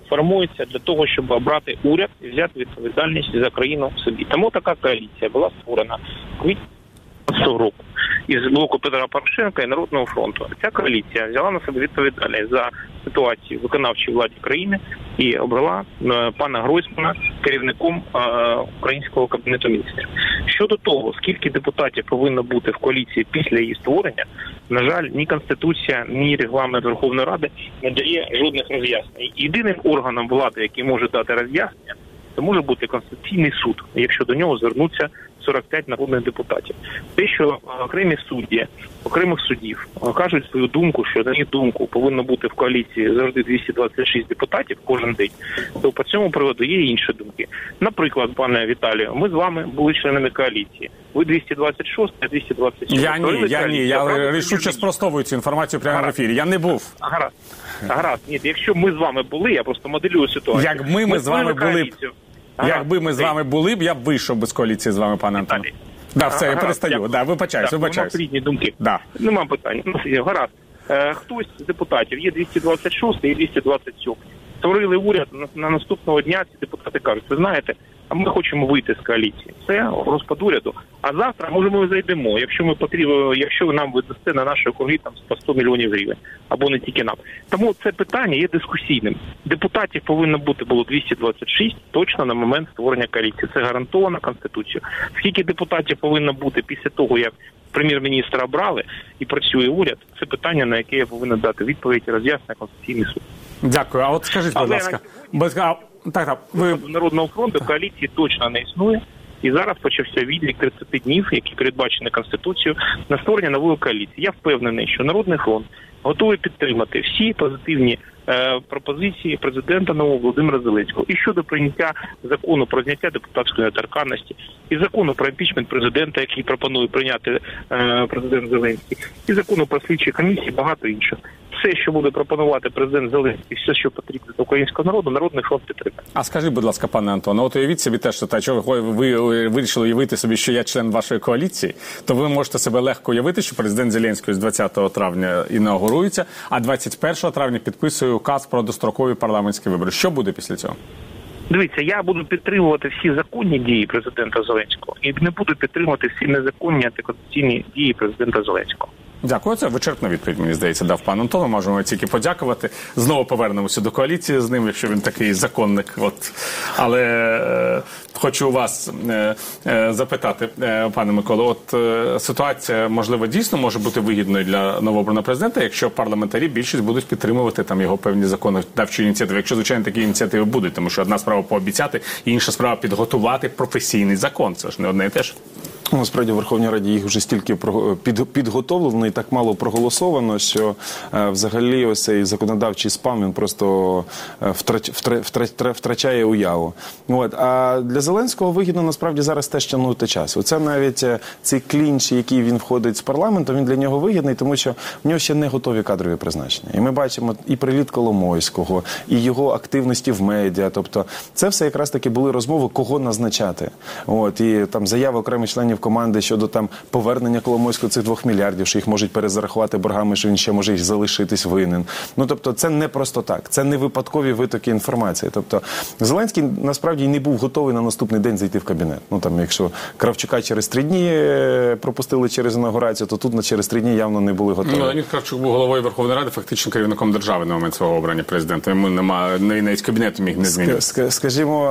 формується для того, щоб обрати уряд і взяти відповідальність за країну собі. Тому така коаліція була створена в квітні цього року із блоку Петра Порошенка і Народного фронту. Ця коаліція взяла на себе відповідальність за ситуацію в виконавчій владі країни і обрала пана Гройсмана керівником українського кабінету міністрів. Щодо того, скільки депутатів повинно бути в коаліції після її створення, на жаль, ні Конституція, ні регламент Верховної Ради не дає жодних роз'яснень. Єдиним органом влади, який може дати роз'яснення, це може бути Конституційний суд, якщо до нього звернуться сорок п'ять народних депутатів. Те, що окремі судді, окремих судів кажуть свою думку, що на їх думку повинно бути в коаліції завжди двісті двадцять шість депутатів кожен день, то по цьому приводу є інші думки. Наприклад, пане Віталію, ми з вами були членами коаліції. Ви двісті двадцять шість, а двісті двадцять сім. Я ні, я ні, я рішуче спростовую цю інформацію прямо в ефірі. Я не був. Гаразд. Гаразд. Ні, якщо ми з вами були, я просто моделюю ситуацію. Якби ми, ми з вами були б, якби ми з вами були б, я б вийшов без коаліції з вами, пане Антоне. Да, все, я перестаю. Да, вибачаюсь, вибачаюсь. У нас різні думки. Да. Нема питань. Гаразд. Е, хтось з депутатів, є двісті двадцять шість і двісті двадцять сім. Створили уряд, на, на наступного дня ці депутати кажуть, ви знаєте, а ми хочемо вийти з коаліції. Це розпад уряду. А завтра, може, ми зайдемо, якщо ми потрібно, якщо ви нам видасте на нашій округі там по сто мільйонів гривень, або не тільки нам. Тому це питання є дискусійним. Депутатів повинно бути було двісті двадцять шість точно на момент створення коаліції. Це гарантовано Конституцією. Скільки депутатів повинно бути після того, як прем'єр-міністра обрали і працює уряд, це питання, на яке я повинен дати відповідь і роз'яснення Конституційний суд. Дякую. А от скажіть, будь ласка, без... так, так, ви... Народного фронту коаліції точно не існує. І зараз почався відлік тридцять днів, які передбачені Конституцією, на створення нової коаліції. Я впевнений, що Народний фронт готовий підтримати всі позитивні е, пропозиції президента нового Володимира Зеленського. І щодо прийняття закону про зняття депутатської недоторканності, і закону про імпічмент президента, який пропонує прийняти е, президент Зеленський, і закону про слідчі комісії, багато інших. Все, що буде пропонувати президент Зеленський, все, що потрібно для українського народу, Народний фронт підтримає. А скажіть, будь ласка, пане Антоне, от уявіть собі те, що та, що ви, ви вирішили уявити собі, що я член вашої коаліції, то ви можете себе легко уявити, що президент Зеленський з двадцятого травня інаугурується, а двадцять першого травня підписує указ про дострокові парламентські вибори. Що буде після цього? Дивіться, я буду підтримувати всі законні дії президента Зеленського і не буду підтримувати всі незаконні антиконституційні дії президента Зеленського. Дякую, це вичерпна відповідь, мені здається, дав пан Антон. Можемо тільки подякувати. Знову повернемося до коаліції з ним, якщо він такий законник. От. Але е, хочу у вас е, е, запитати, е, пане Миколо, от е, ситуація, можливо, дійсно може бути вигідною для новообраного президента, якщо парламентарі більшість будуть підтримувати там його певні законодавчі ініціативи. Якщо, звичайно, такі ініціативи будуть, тому що одна справа пообіцяти, і інша справа підготувати професійний закон. Це ж не одне і те ж. Насправді, в Верховній Раді їх вже стільки підготовлено і так мало проголосовано, що е, взагалі ось цей законодавчий спам, він просто е, втрач, втрач, втрачає уяву. От. А для Зеленського вигідно насправді зараз теж тягнути час. Оце навіть е, цей клінч, який він входить з парламентом, він для нього вигідний, тому що в нього ще не готові кадрові призначення. І ми бачимо і приліт Коломойського, і його активності в медіа. Тобто це все якраз таки були розмови, кого назначати. От. І там заяви окремих членів команди щодо там повернення Коломойського цих двох мільярдів, що їх можуть перезарахувати боргами, що він ще може їх залишитись винен. Ну, тобто, це не просто так. Це не випадкові витоки інформації. Тобто, Зеленський, насправді, не був готовий на наступний день зайти в кабінет. Ну, там, якщо Кравчука через три дні пропустили через інаугурацію, то тут через три дні явно не були готові. Ну, Леонід Кравчук був головою Верховної Ради, фактично керівником держави на момент свого обрання президента. Йому немає, навіть кабінет міг не змінити. Скажімо,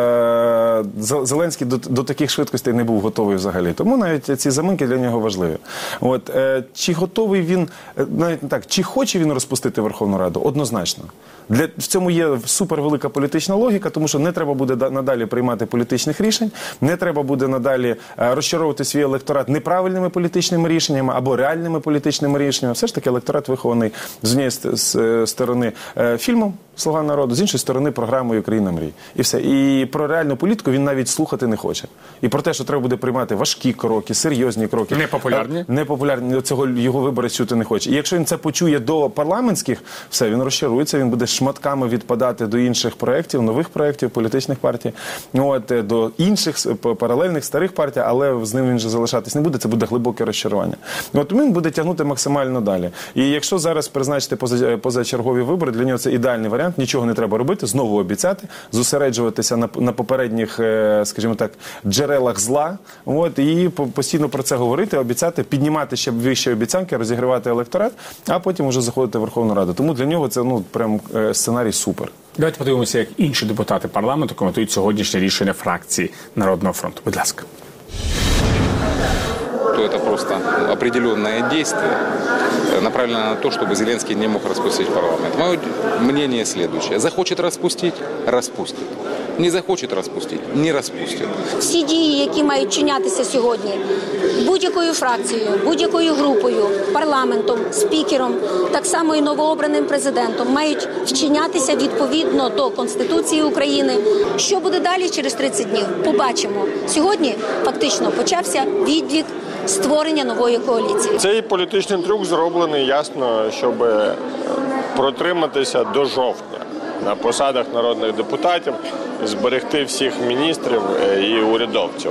Зеленський до, до таких швидкостей не був готовий взагалі. Тому навіть ці заминки для нього важливі. От, е, чи готовий він, навіть не так, чи хоче він розпустити Верховну Раду? Однозначно. Для, в цьому є супервелика політична логіка, тому що не треба буде надалі приймати політичних рішень, не треба буде надалі е, розчаровувати свій електорат неправильними політичними рішеннями або реальними політичними рішеннями. Все ж таки електорат вихований з однієї сторони е, фільмом «Слуга народу», з іншої сторони програмою «Країна мрій». І все. І про реальну політику він навіть слухати не хоче. І про те, що треба буде приймати важкі кроки, серйозні кроки. Непопулярні? Непопулярні. Цього його виборець чути не хоче. І якщо він це почує до парламентських, все, він розчарується, він буде шматками відпадати до інших проєктів, нових проєктів, політичних партій, от, до інших паралельних старих партій, але з ним він вже залишатись не буде, це буде глибоке розчарування. От він буде тягнути максимально далі. І якщо зараз призначити позачергові вибори, для нього це ідеальний варіант, варіант. Нічого не треба робити, знову обіцяти, зосереджуватися на, на попередніх, скажімо так, джерелах зла. От, і постійно про це говорити, обіцяти, піднімати ще вищі обіцянки, розігрівати електорат, а потім вже заходити в Верховну Раду. Тому для нього це, ну, прям сценарій супер. Давайте подивимося, як інші депутати парламенту коментують сьогоднішнє рішення фракції Народного фронту. Будь ласка. То это просто определенное действие, направлено на то, чтобы Зеленский не мог распустить парламент. Мое мнение следующее. Захочет распустить – распустит. Не захоче розпустити, не розпустять. Всі дії, які мають чинятися сьогодні будь-якою фракцією, будь-якою групою, парламентом, спікером, так само і новообраним президентом, мають вчинятися відповідно до Конституції України. Що буде далі через тридцять днів? Побачимо. Сьогодні фактично почався відлік створення нової коаліції. Цей політичний трюк зроблений ясно, щоб протриматися до жовтня на посадах народних депутатів, зберегти всіх міністрів і урядовців.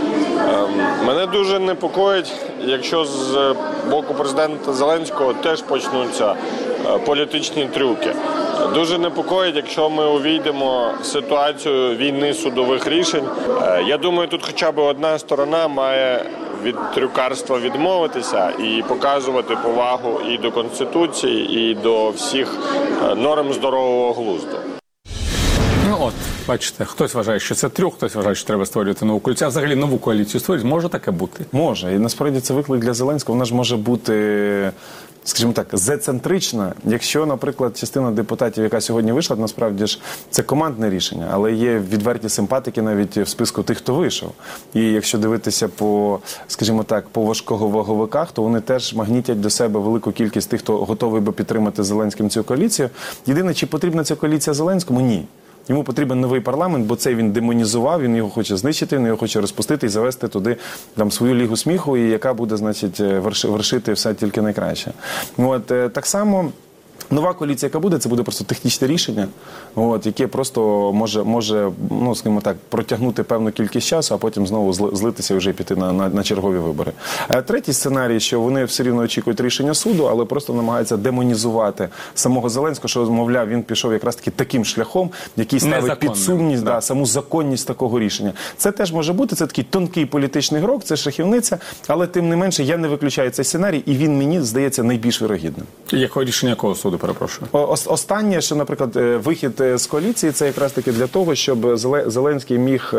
Мене дуже непокоїть, якщо з боку президента Зеленського теж почнуться політичні трюки. Дуже непокоїть, якщо ми увійдемо в ситуацію війни судових рішень. Я думаю, тут хоча б одна сторона має від трюкарства відмовитися і показувати повагу і до Конституції, і до всіх норм здорового глузду. Ну от, бачите, хтось вважає, що це трюк, хтось вважає, що треба створювати нову коаліцію. А взагалі нову коаліцію створювати може таке бути? Може. І насправді це виклик для Зеленського. Вона ж може бути, скажімо так, зецентрична. Якщо, наприклад, частина депутатів, яка сьогодні вийшла, насправді ж це командне рішення, але є відверті симпатики навіть в списку тих, хто вийшов. І якщо дивитися по, скажімо так, по важковаговиках, то вони теж магнітять до себе велику кількість тих, хто готовий би підтримати Зеленським цю коаліцію. Єдине, чи потрібна ця коаліція Зеленському? Ні. Йому потрібен новий парламент, бо цей він демонізував, він його хоче знищити, він його хоче розпустити і завести туди там свою лігу сміху, і яка буде, значить, вершити все тільки найкраще. От, так само нова коаліція, яка буде, це буде просто технічне рішення, от, яке просто може, може, ну, скажімо так, протягнути певну кількість часу, а потім знову злитися і вже піти на, на, на чергові вибори. Третій сценарій, що вони все рівно очікують рішення суду, але просто намагаються демонізувати самого Зеленського, що, мовляв, він пішов якраз таки таким шляхом, який ставить під сумнів да. Да, саму законність такого рішення. Це теж може бути, це такий тонкий політичний грок, це шахівниця, але тим не менше я не виключаю цей сценарій, і він мені здається найбільш вирогідним. Якого рішення якого суду? Перепрошую. Останнє, що, наприклад, вихід з коаліції, це якраз таки для того, щоб Зеленський міг,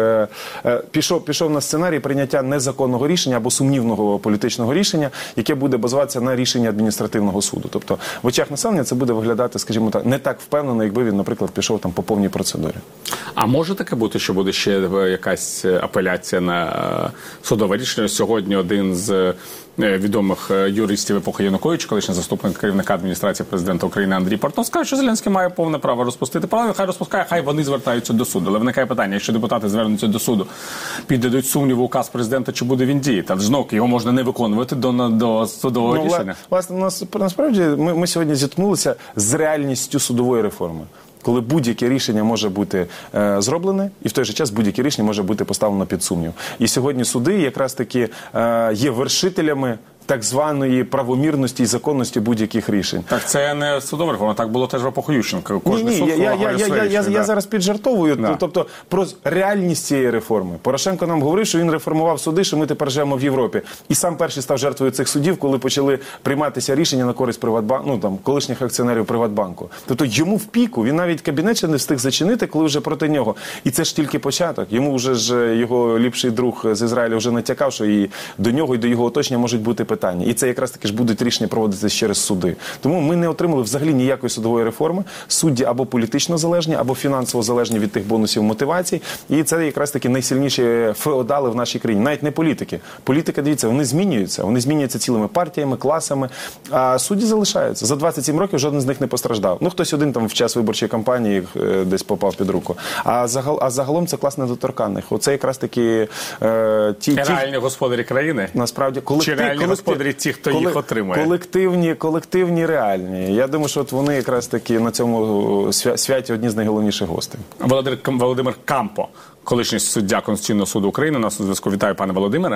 пішов, пішов на сценарій прийняття незаконного рішення або сумнівного політичного рішення, яке буде базуватися на рішенні адміністративного суду. Тобто в очах населення це буде виглядати, скажімо так, не так впевнено, якби він, наприклад, пішов там по повній процедурі. А може таке бути, що буде ще якась апеляція на судове рішення? Сьогодні один з відомих юристів епохи Януковича, колишній заступник керівника адміністрації президента України Андрій Портнов, сказав, що Зеленський має повне право розпустити парламент, хай розпускає, хай вони звертаються до суду. Але виникає питання, якщо депутати звернуться до суду, піддадуть сумніву указ президента, чи буде він діяти? Але знову його можна не виконувати до, до судового ну, рішення. Власне, нас, насправді ми, ми сьогодні зіткнулися з реальністю судової реформи. Коли будь-яке рішення може бути е, зроблене, і в той же час будь-яке рішення може бути поставлено під сумнів. І сьогодні суди якраз таки е, є вершителями так званої правомірності і законності будь-яких рішень. Так це не судова реформа, так було теж в епоху Ющенка. Ні, ні, я, я, я, я, я, я зараз піджартовую, да. Тобто про реальність цієї реформи. Порошенко нам говорив, що він реформував суди, що ми тепер живемо в Європі. І сам перший став жертвою цих судів, коли почали прийматися рішення на користь Приватбанку, ну там, колишніх акціонерів Приватбанку. Тобто йому в піку, він навіть кабінет ще не встиг зачинити, коли вже проти нього. І це ж тільки початок. Йому вже ж його ліпший друг з Ізраїля вже натякав, що і до нього, і до його оточення можуть бути питання. І це якраз таки ж будуть рішення проводитися через суди. Тому ми не отримали взагалі ніякої судової реформи. Судді або політично залежні, або фінансово залежні від тих бонусів мотивацій. І це якраз таки найсильніші феодали в нашій країні. Навіть не політики. Політика, дивіться, вони змінюються. Вони змінюються цілими партіями, класами. А судді залишаються. За двадцять сім років жоден з них не постраждав. Ну, хтось один там в час виборчої кампанії десь попав під руку. А, загал, а загалом це клас недоторканних. Оце якраз таки е, ті... Реальні ті... господарі країни? Насправді, колектив, Чи реальні колектив, господарі ті, хто їх отримує? Колективні, колективні, реальні. Я думаю, що от вони якраз таки на цьому святі одні з найголовніших гостей. Володимир, Володимир Кампо, колишній суддя Конституційного суду України, нас у зв'язку. Вітаю, пане Володимире.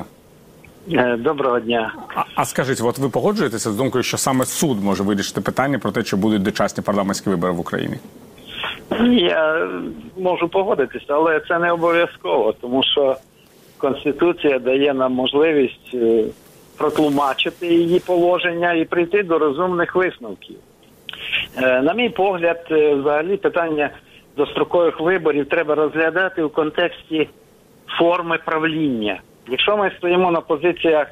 Доброго дня. А, а скажіть, от ви погоджуєтеся з думкою, що саме суд може вирішити питання про те, чи будуть дочасні парламентські вибори в Україні? Я можу погодитися, але це не обов'язково, тому що Конституція дає нам можливість протлумачити її положення і прийти до розумних висновків. На мій погляд, взагалі питання дострокових виборів треба розглядати у контексті форми правління. Якщо ми стоїмо на позиціях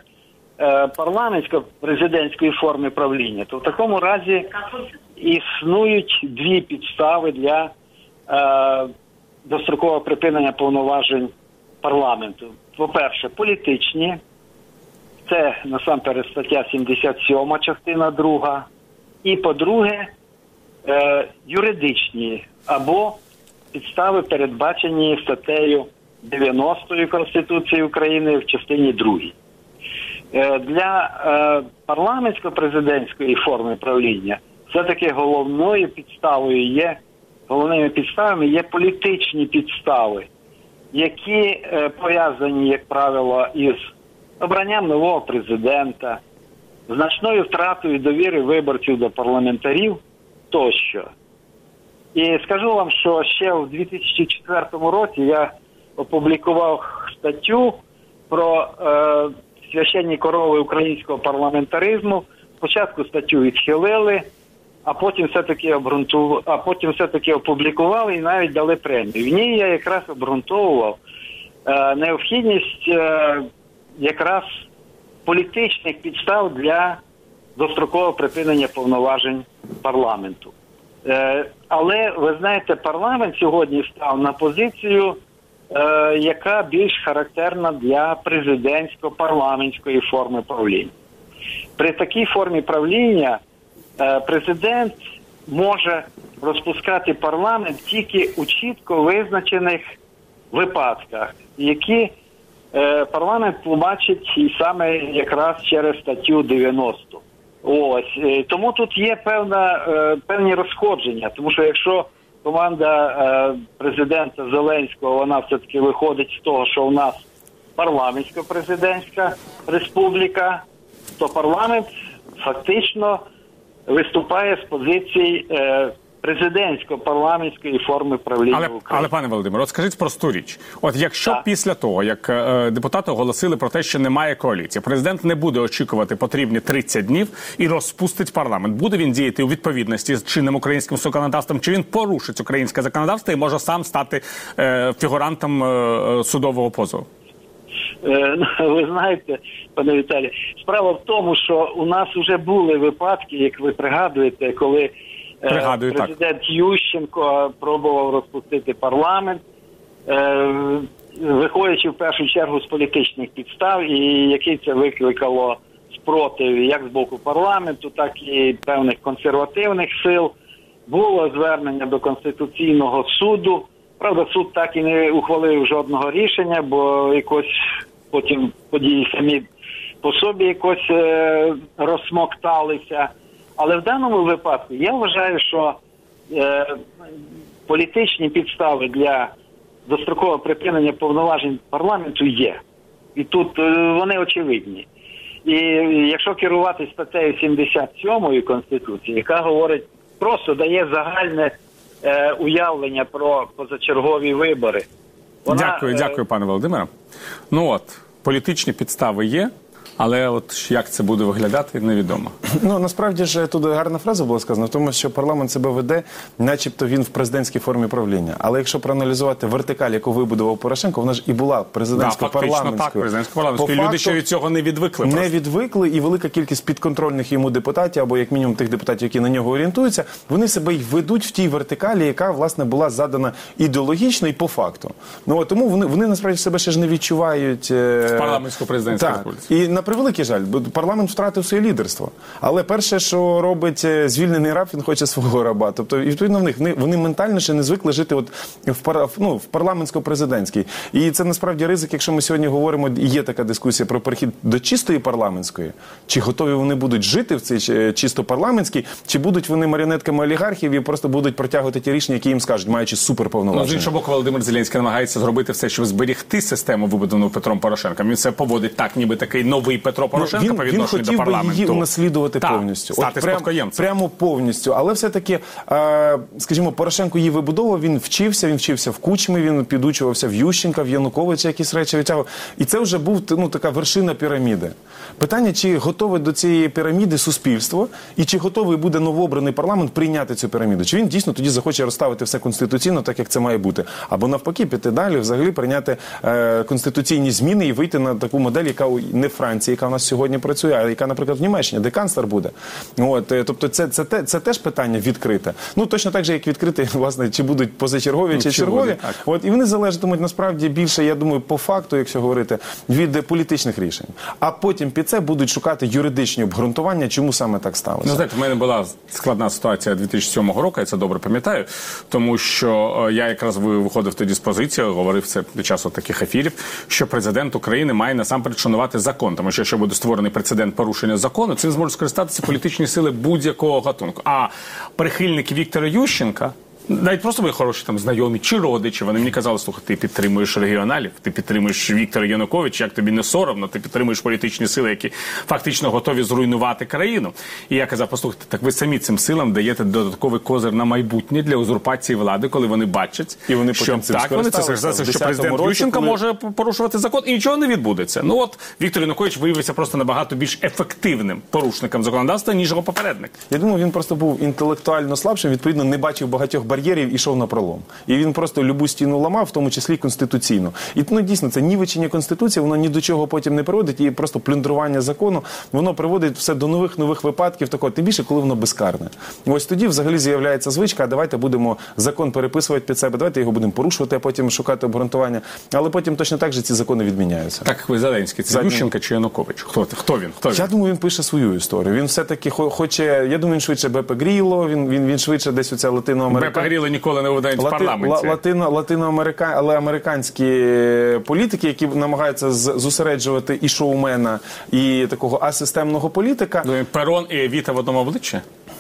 парламентсько-президентської форми правління, то в такому разі існують дві підстави для е, дострокового припинення повноважень парламенту. По-перше, політичні, це насамперед стаття сімдесят сьома, частина друга, і по-друге, е, юридичні або підстави, передбачені статтею дев'яностої Конституції України в частині другій. Для е, парламентсько-президентської форми правління все-таки головною підставою є, головними підставами є політичні підстави, які е, пов'язані, як правило, із обранням нового президента, значною втратою довіри виборців до парламентарів тощо. І скажу вам, що ще в дві тисячі четвертому році я опублікував статтю про е, священні корови українського парламентаризму. Спочатку статтю відхилили, а потім все-таки обґрунтували, а потім все-таки опублікували і навіть дали премію. В ній я якраз обґрунтовував е, необхідність е, якраз політичних підстав для дострокового припинення повноважень парламенту. Е, але, ви знаєте, парламент сьогодні став на позицію, Е, яка більш характерна для президентсько-парламентської форми правління. При такій формі правління е, президент може розпускати парламент тільки у чітко визначених випадках, які е, парламент тлумачить і саме якраз через статтю дев'яносту. Ось. Е, тому тут є певна, е, певні розходження, тому що якщо команда е, президента Зеленського, вона все-таки виходить з того, що у нас парламентсько-президентська республіка, то парламент фактично виступає з позиції е, президентсько-парламентської форми правління але, України. Але, пане Володимире, от скажіть просту річ. От якщо так. після того, як е, депутати оголосили про те, що немає коаліції, президент не буде очікувати потрібні тридцять днів і розпустить парламент, буде він діяти у відповідності з чинним українським законодавством, чи він порушить українське законодавство і може сам стати е, фігурантом е, судового позову? Ви знаєте, пане Віталій, справа в тому, що у нас вже були випадки, як ви пригадуєте, коли Пригадую, президент так. Ющенко пробував розпустити парламент, виходячи в першу чергу з політичних підстав, і який це викликало спротив як з боку парламенту, так і певних консервативних сил. Було звернення до Конституційного суду. Правда, суд так і не ухвалив жодного рішення, бо якось потім події самі по собі якось е, розсмокталися. Але в даному випадку я вважаю, що е, політичні підстави для дострокового припинення повноважень парламенту є. І тут е, вони очевидні. І якщо керуватися статтею сімдесят сьомої Конституції, яка говорить, просто дає загальне е, уявлення про позачергові вибори. Вона, дякую, е... дякую, пане Володимире. Ну от, політичні підстави є. Але от як це буде виглядати, невідомо. Ну, насправді ж тут гарна фраза була сказана, в тому, що парламент себе веде, начебто він в президентській формі правління. Але якщо проаналізувати вертикаль, яку вибудував Порошенко, вона ж і була президентсько-парламентською. Да, так, президентсько-парламентською. Люди ще від цього не відвикли. Не просто. відвикли, і велика кількість підконтрольних йому депутатів, або як мінімум тих депутатів, які на нього орієнтуються, вони себе й ведуть в тій вертикалі, яка, власне, була задана ідеологічно і по факту. Ну, от, тому вони, вони, насправді, себе ще ж не відчувають... В парламентсько-президентській республіці. І на превеликий жаль, бо парламент втратив своє лідерство. Але перше, що робить звільнений раб, він хоче свого раба. Тобто, і відповідно в них вони, вони ментально ще не звикли жити от в, пар, ну, в парламентсько-президентській. І це насправді ризик, якщо ми сьогодні говоримо, і є така дискусія про перехід до чистої парламентської, чи готові вони будуть жити в цій чисто парламентській, чи будуть вони маріонетками олігархів і просто будуть протягувати ті рішення, які їм скажуть, маючи суперповноваження. Ну, з іншого боку, Володимир Зеленський намагається зробити все, щоб зберегти систему, вибудовану Петром Порошенком. Він все поводить так, ніби такий новий новий Петро Порошенко він, по відношенню до парламенту. Він хотів би її унаслідувати так, повністю. стати прям, спадкоємцем. Прямо повністю. Але все-таки, е, скажімо, Порошенко її вибудовував, він вчився, він вчився в Кучмі, він підучувався в Ющенка, в Януковича якісь речі витягував. І це вже був, ну, така вершина піраміди. Питання, чи готове до цієї піраміди суспільство, і чи готовий буде новообраний парламент прийняти цю піраміду. Чи він дійсно тоді захоче розставити все конституційно, так як це має бути. Або навпаки, піти далі, взагалі прийняти е, конституційні зміни і вийти на таку модель, яка не в Франції, яка у нас сьогодні працює, а яка, наприклад, в Німеччині, де канцлер буде. От, е, тобто це, це, це, це теж питання відкрите. Ну, точно так же, як відкрите, власне, чи будуть позачергові, ну, чи чергові. Буде, От, і вони залежатимуть, насправді, більше, я думаю, по факту, якщо говорити, від політичних рішень. А потім під це будуть шукати юридичні обґрунтування, чому саме так сталося. Ну, знаєте, в мене була складна ситуація дві тисячі сьомого року, я це добре пам'ятаю, тому що я якраз виходив тоді з позиції, говорив це під час таких ефірів, що президент України має насамперед шанувати закон, тому що якщо буде створений прецедент порушення закону, цим зможуть скористатися політичні сили будь-якого гатунку. А прихильники Віктора Ющенка, навіть просто мої хороші там знайомі чи родичі, вони мені казали, слухай, ти підтримуєш регіоналів, ти підтримуєш Віктора Януковича, як тобі не соромно, ти підтримуєш політичні сили, які фактично готові зруйнувати країну. І я казав, послухайте, так ви самі цим силам даєте додатковий козир на майбутнє для узурпації влади, коли вони бачать, і вони що так, вони це скористалися, що президент році, Ющенко коли... може порушувати закон, і нічого не відбудеться. Ну от, Віктор Янукович виявився просто набагато більш ефективним порушником законодавства, ніж його попередник. Я думаю, він просто був інтелектуально слабшим, відповідно, не бачив багатьох бар'єрів і йшов на пролом. І він просто любу стіну ламав, в тому числі конституційно. І ну, дійсно, це нівечення Конституції, воно ні до чого потім не приводить, і просто плюндрування закону, воно приводить все до нових-нових випадків, такого, тим більше, коли воно безкарне. Ось тоді взагалі з'являється звичка, а давайте будемо закон переписувати під себе, давайте його будемо порушувати, а потім шукати обґрунтування. Але потім точно так же ці закони відміняються. Так, ви Зеленський, це Задні... Ющенко чи Янукович? Хто, хто він? Хто він? Я думаю, він пише свою історію. Він все-таки хоче, я думаю, він швидше Бепе Гріло, він, він, він швидше десь оця Латиноамерика. Бепе Гріло ніколи не видають Лати... в парламенті. Латино, латиноамерика... але американські політики, які намагаються зосереджувати і шоумена, і такого асистемного політика. Перон і Віта в одному обличчі?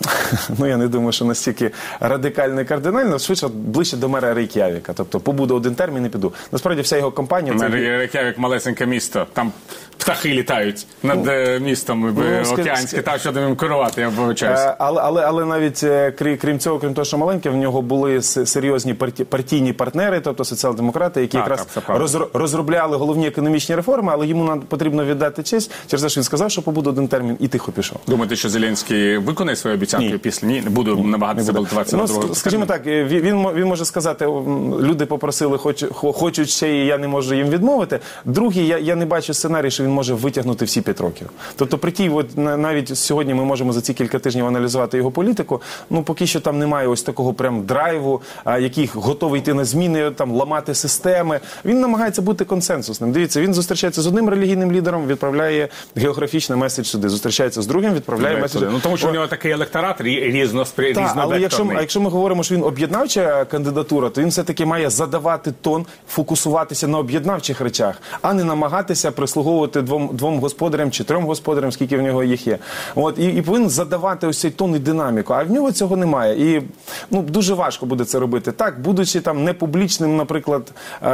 Ну, я не думаю, що настільки радикально і кардинально, швидше ближче до мера Рейк'явіка. Тобто, побуду один термін і піду. Насправді, вся його кампанія... Мер Рейк'явік – малесеньке місто. Там птахи літають над ну, містом ну, океанське, так, що ним керувати, я вибачаюся. Але, але, але навіть крім цього, крім того, що маленьке, в нього були серйозні партійні партнери, тобто соціал-демократи, які а, якраз так, роз, розробляли головні економічні реформи, але йому потрібно віддати честь. Через те, що він сказав, що побуде один термін, і тихо пішов. Думаєте, що Зеленський виконає свої обіцянки ні. після? Ні, не буду намагатися забалотуватися ну, на другого. Скажімо так, він, він може сказати, люди попросили, хоч, хочуть ще, і я не можу їм відмовити. Другий, я, я не бачу сценарій, що він може витягнути всі п'ять років. Тобто, при тій, от, навіть сьогодні ми можемо за ці кілька тижнів аналізувати його політику, ну, поки що там немає ось такого прям драйву, а, який готовий йти на зміни, там, ламати системи. Він намагається бути консенсусним. Дивіться, він зустрічається з одним релігійним лідером, відправляє географічний меседж сюди. Зустрічається з другим, відправляє меседж. Ну, тому що О... у нього такий електорат різновекторний. Але якщо, якщо ми говоримо, що він об'єднавча кандидатура, то він все-таки має задавати тон, фокусуватися на об'єднавчих речах, а не намагатися прислуговувати двом, двом господарям чи трьом господарям, скільки в нього їх є. От, і, і повинен задавати ось цей тон і динаміку. А в нього цього немає. І ну, дуже важко буде це робити. Так, будучи там не публічним, наприклад,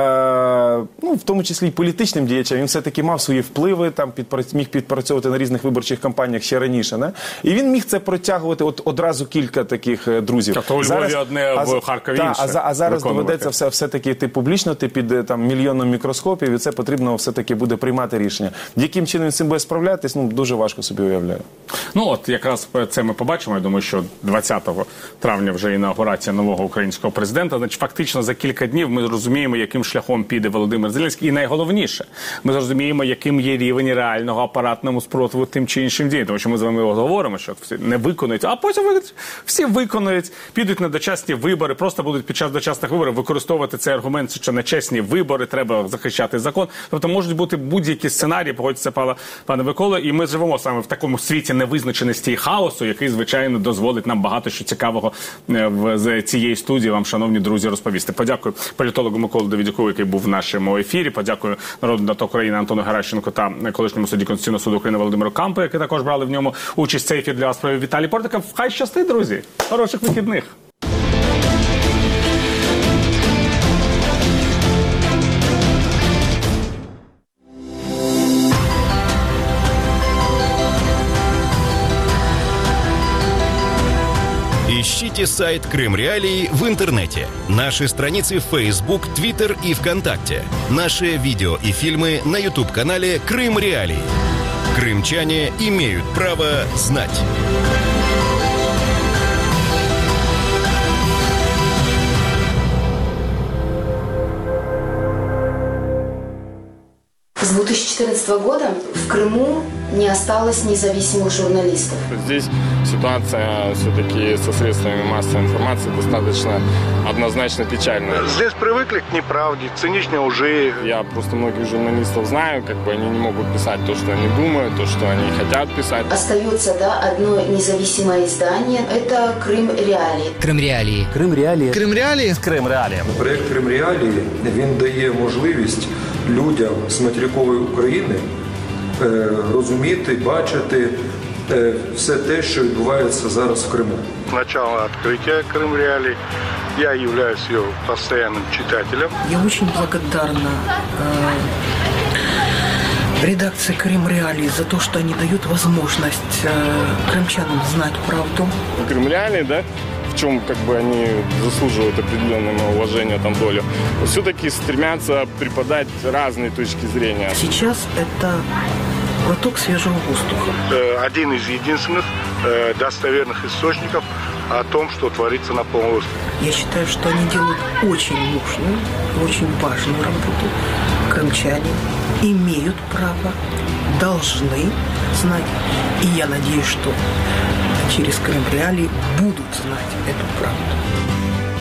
е, ну, в тому числі і політичним діячем, він все-таки мав свої впливи, там, підпра... міг підпрацьовувати на різних виборчих кампаніях ще раніше. Не? І він міг це протягувати от, одразу кілька таких друзів. Тобто у Львові одне, а, в Харкові та, інше. А, а зараз доведеться все, все-таки йти публічно, ти під там, мільйоном мікроскопів, і це потрібно все-таки буде приймати рішення. Яким чином він з цим буде справлятись, ну, дуже важко собі уявляю. Ну, от якраз це ми побачимо. Я думаю, що двадцятого травня вже інаугурація нового українського президента. Значить, фактично за кілька днів ми зрозуміємо, яким шляхом піде Володимир Зеленський. І найголовніше, ми зрозуміємо, яким є рівень реального апаратного спротиву тим чи іншим діям. Тому що ми з вами говоримо, що всі не виконують, а потім всі виконують, підуть на дочасні вибори, просто будуть під час дочасних виборів використовувати цей аргумент, що на чесні вибори треба захищати закон. Тобто можуть бути будь-які сценарії, погодьтеся, пане, пане Миколо, і ми живемо саме в такому світі невизначеності і хаосу, який, звичайно, дозволить нам багато що цікавого з цієї студії вам, шановні друзі, розповісти. Подякую політологу Миколі Давидюку, який був в нашому ефірі. Подякую народному депутату України Антону Геращенку та колишньому судді Конституційного суду України Володимиру Кампу, які також брали в ньому участь. Цей ефір для вас провів Віталій Портников. Хай щастить, друзі! Хороших вихідних! Ищите сайт Крым Реалии в интернете, наши страницы в Facebook, Twitter и ВКонтакте, наши видео и фильмы на YouTube-канале Крым Реалии. Крымчане имеют право знать. С две тысячи четырнадцатого года в Крыму не осталось независимых журналистов. Здесь ситуация все-таки со средствами массовой информации достаточно однозначно печальная. Здесь привыкли к неправде, к циничной лжи. Я просто многих журналистов знаю, как бы они не могут писать то, что они думают, то, что они хотят писать. Остается, да, одно независимое издание. Это Крым Реалії. Крим Реалії. Крим Реалії. Крим Реалії. Крим Реалії. Проект Крим Реалії, він дає можливість людям з материкової України розуміти, бачити все те, що відбувається зараз в Криму. С начала открытия Крым Реалии я являюсь ее постоянным читателем. Я очень благодарна э, редакции Крым Реалии за то, что они дают возможность э, крымчанам знать правду. Крым Реалии, да? В чем как бы они заслуживают определенного уважения, там, долю, все-таки стремятся преподать разные точки зрения. Сейчас это глоток свежего воздуха. Один из единственных э, достоверных источников о том, что творится на полуострове. Я считаю, что они делают очень нужную, очень важную работу. Крымчане имеют право, должны знать. И я надеюсь, что через Крым Реалии будут знать эту правду.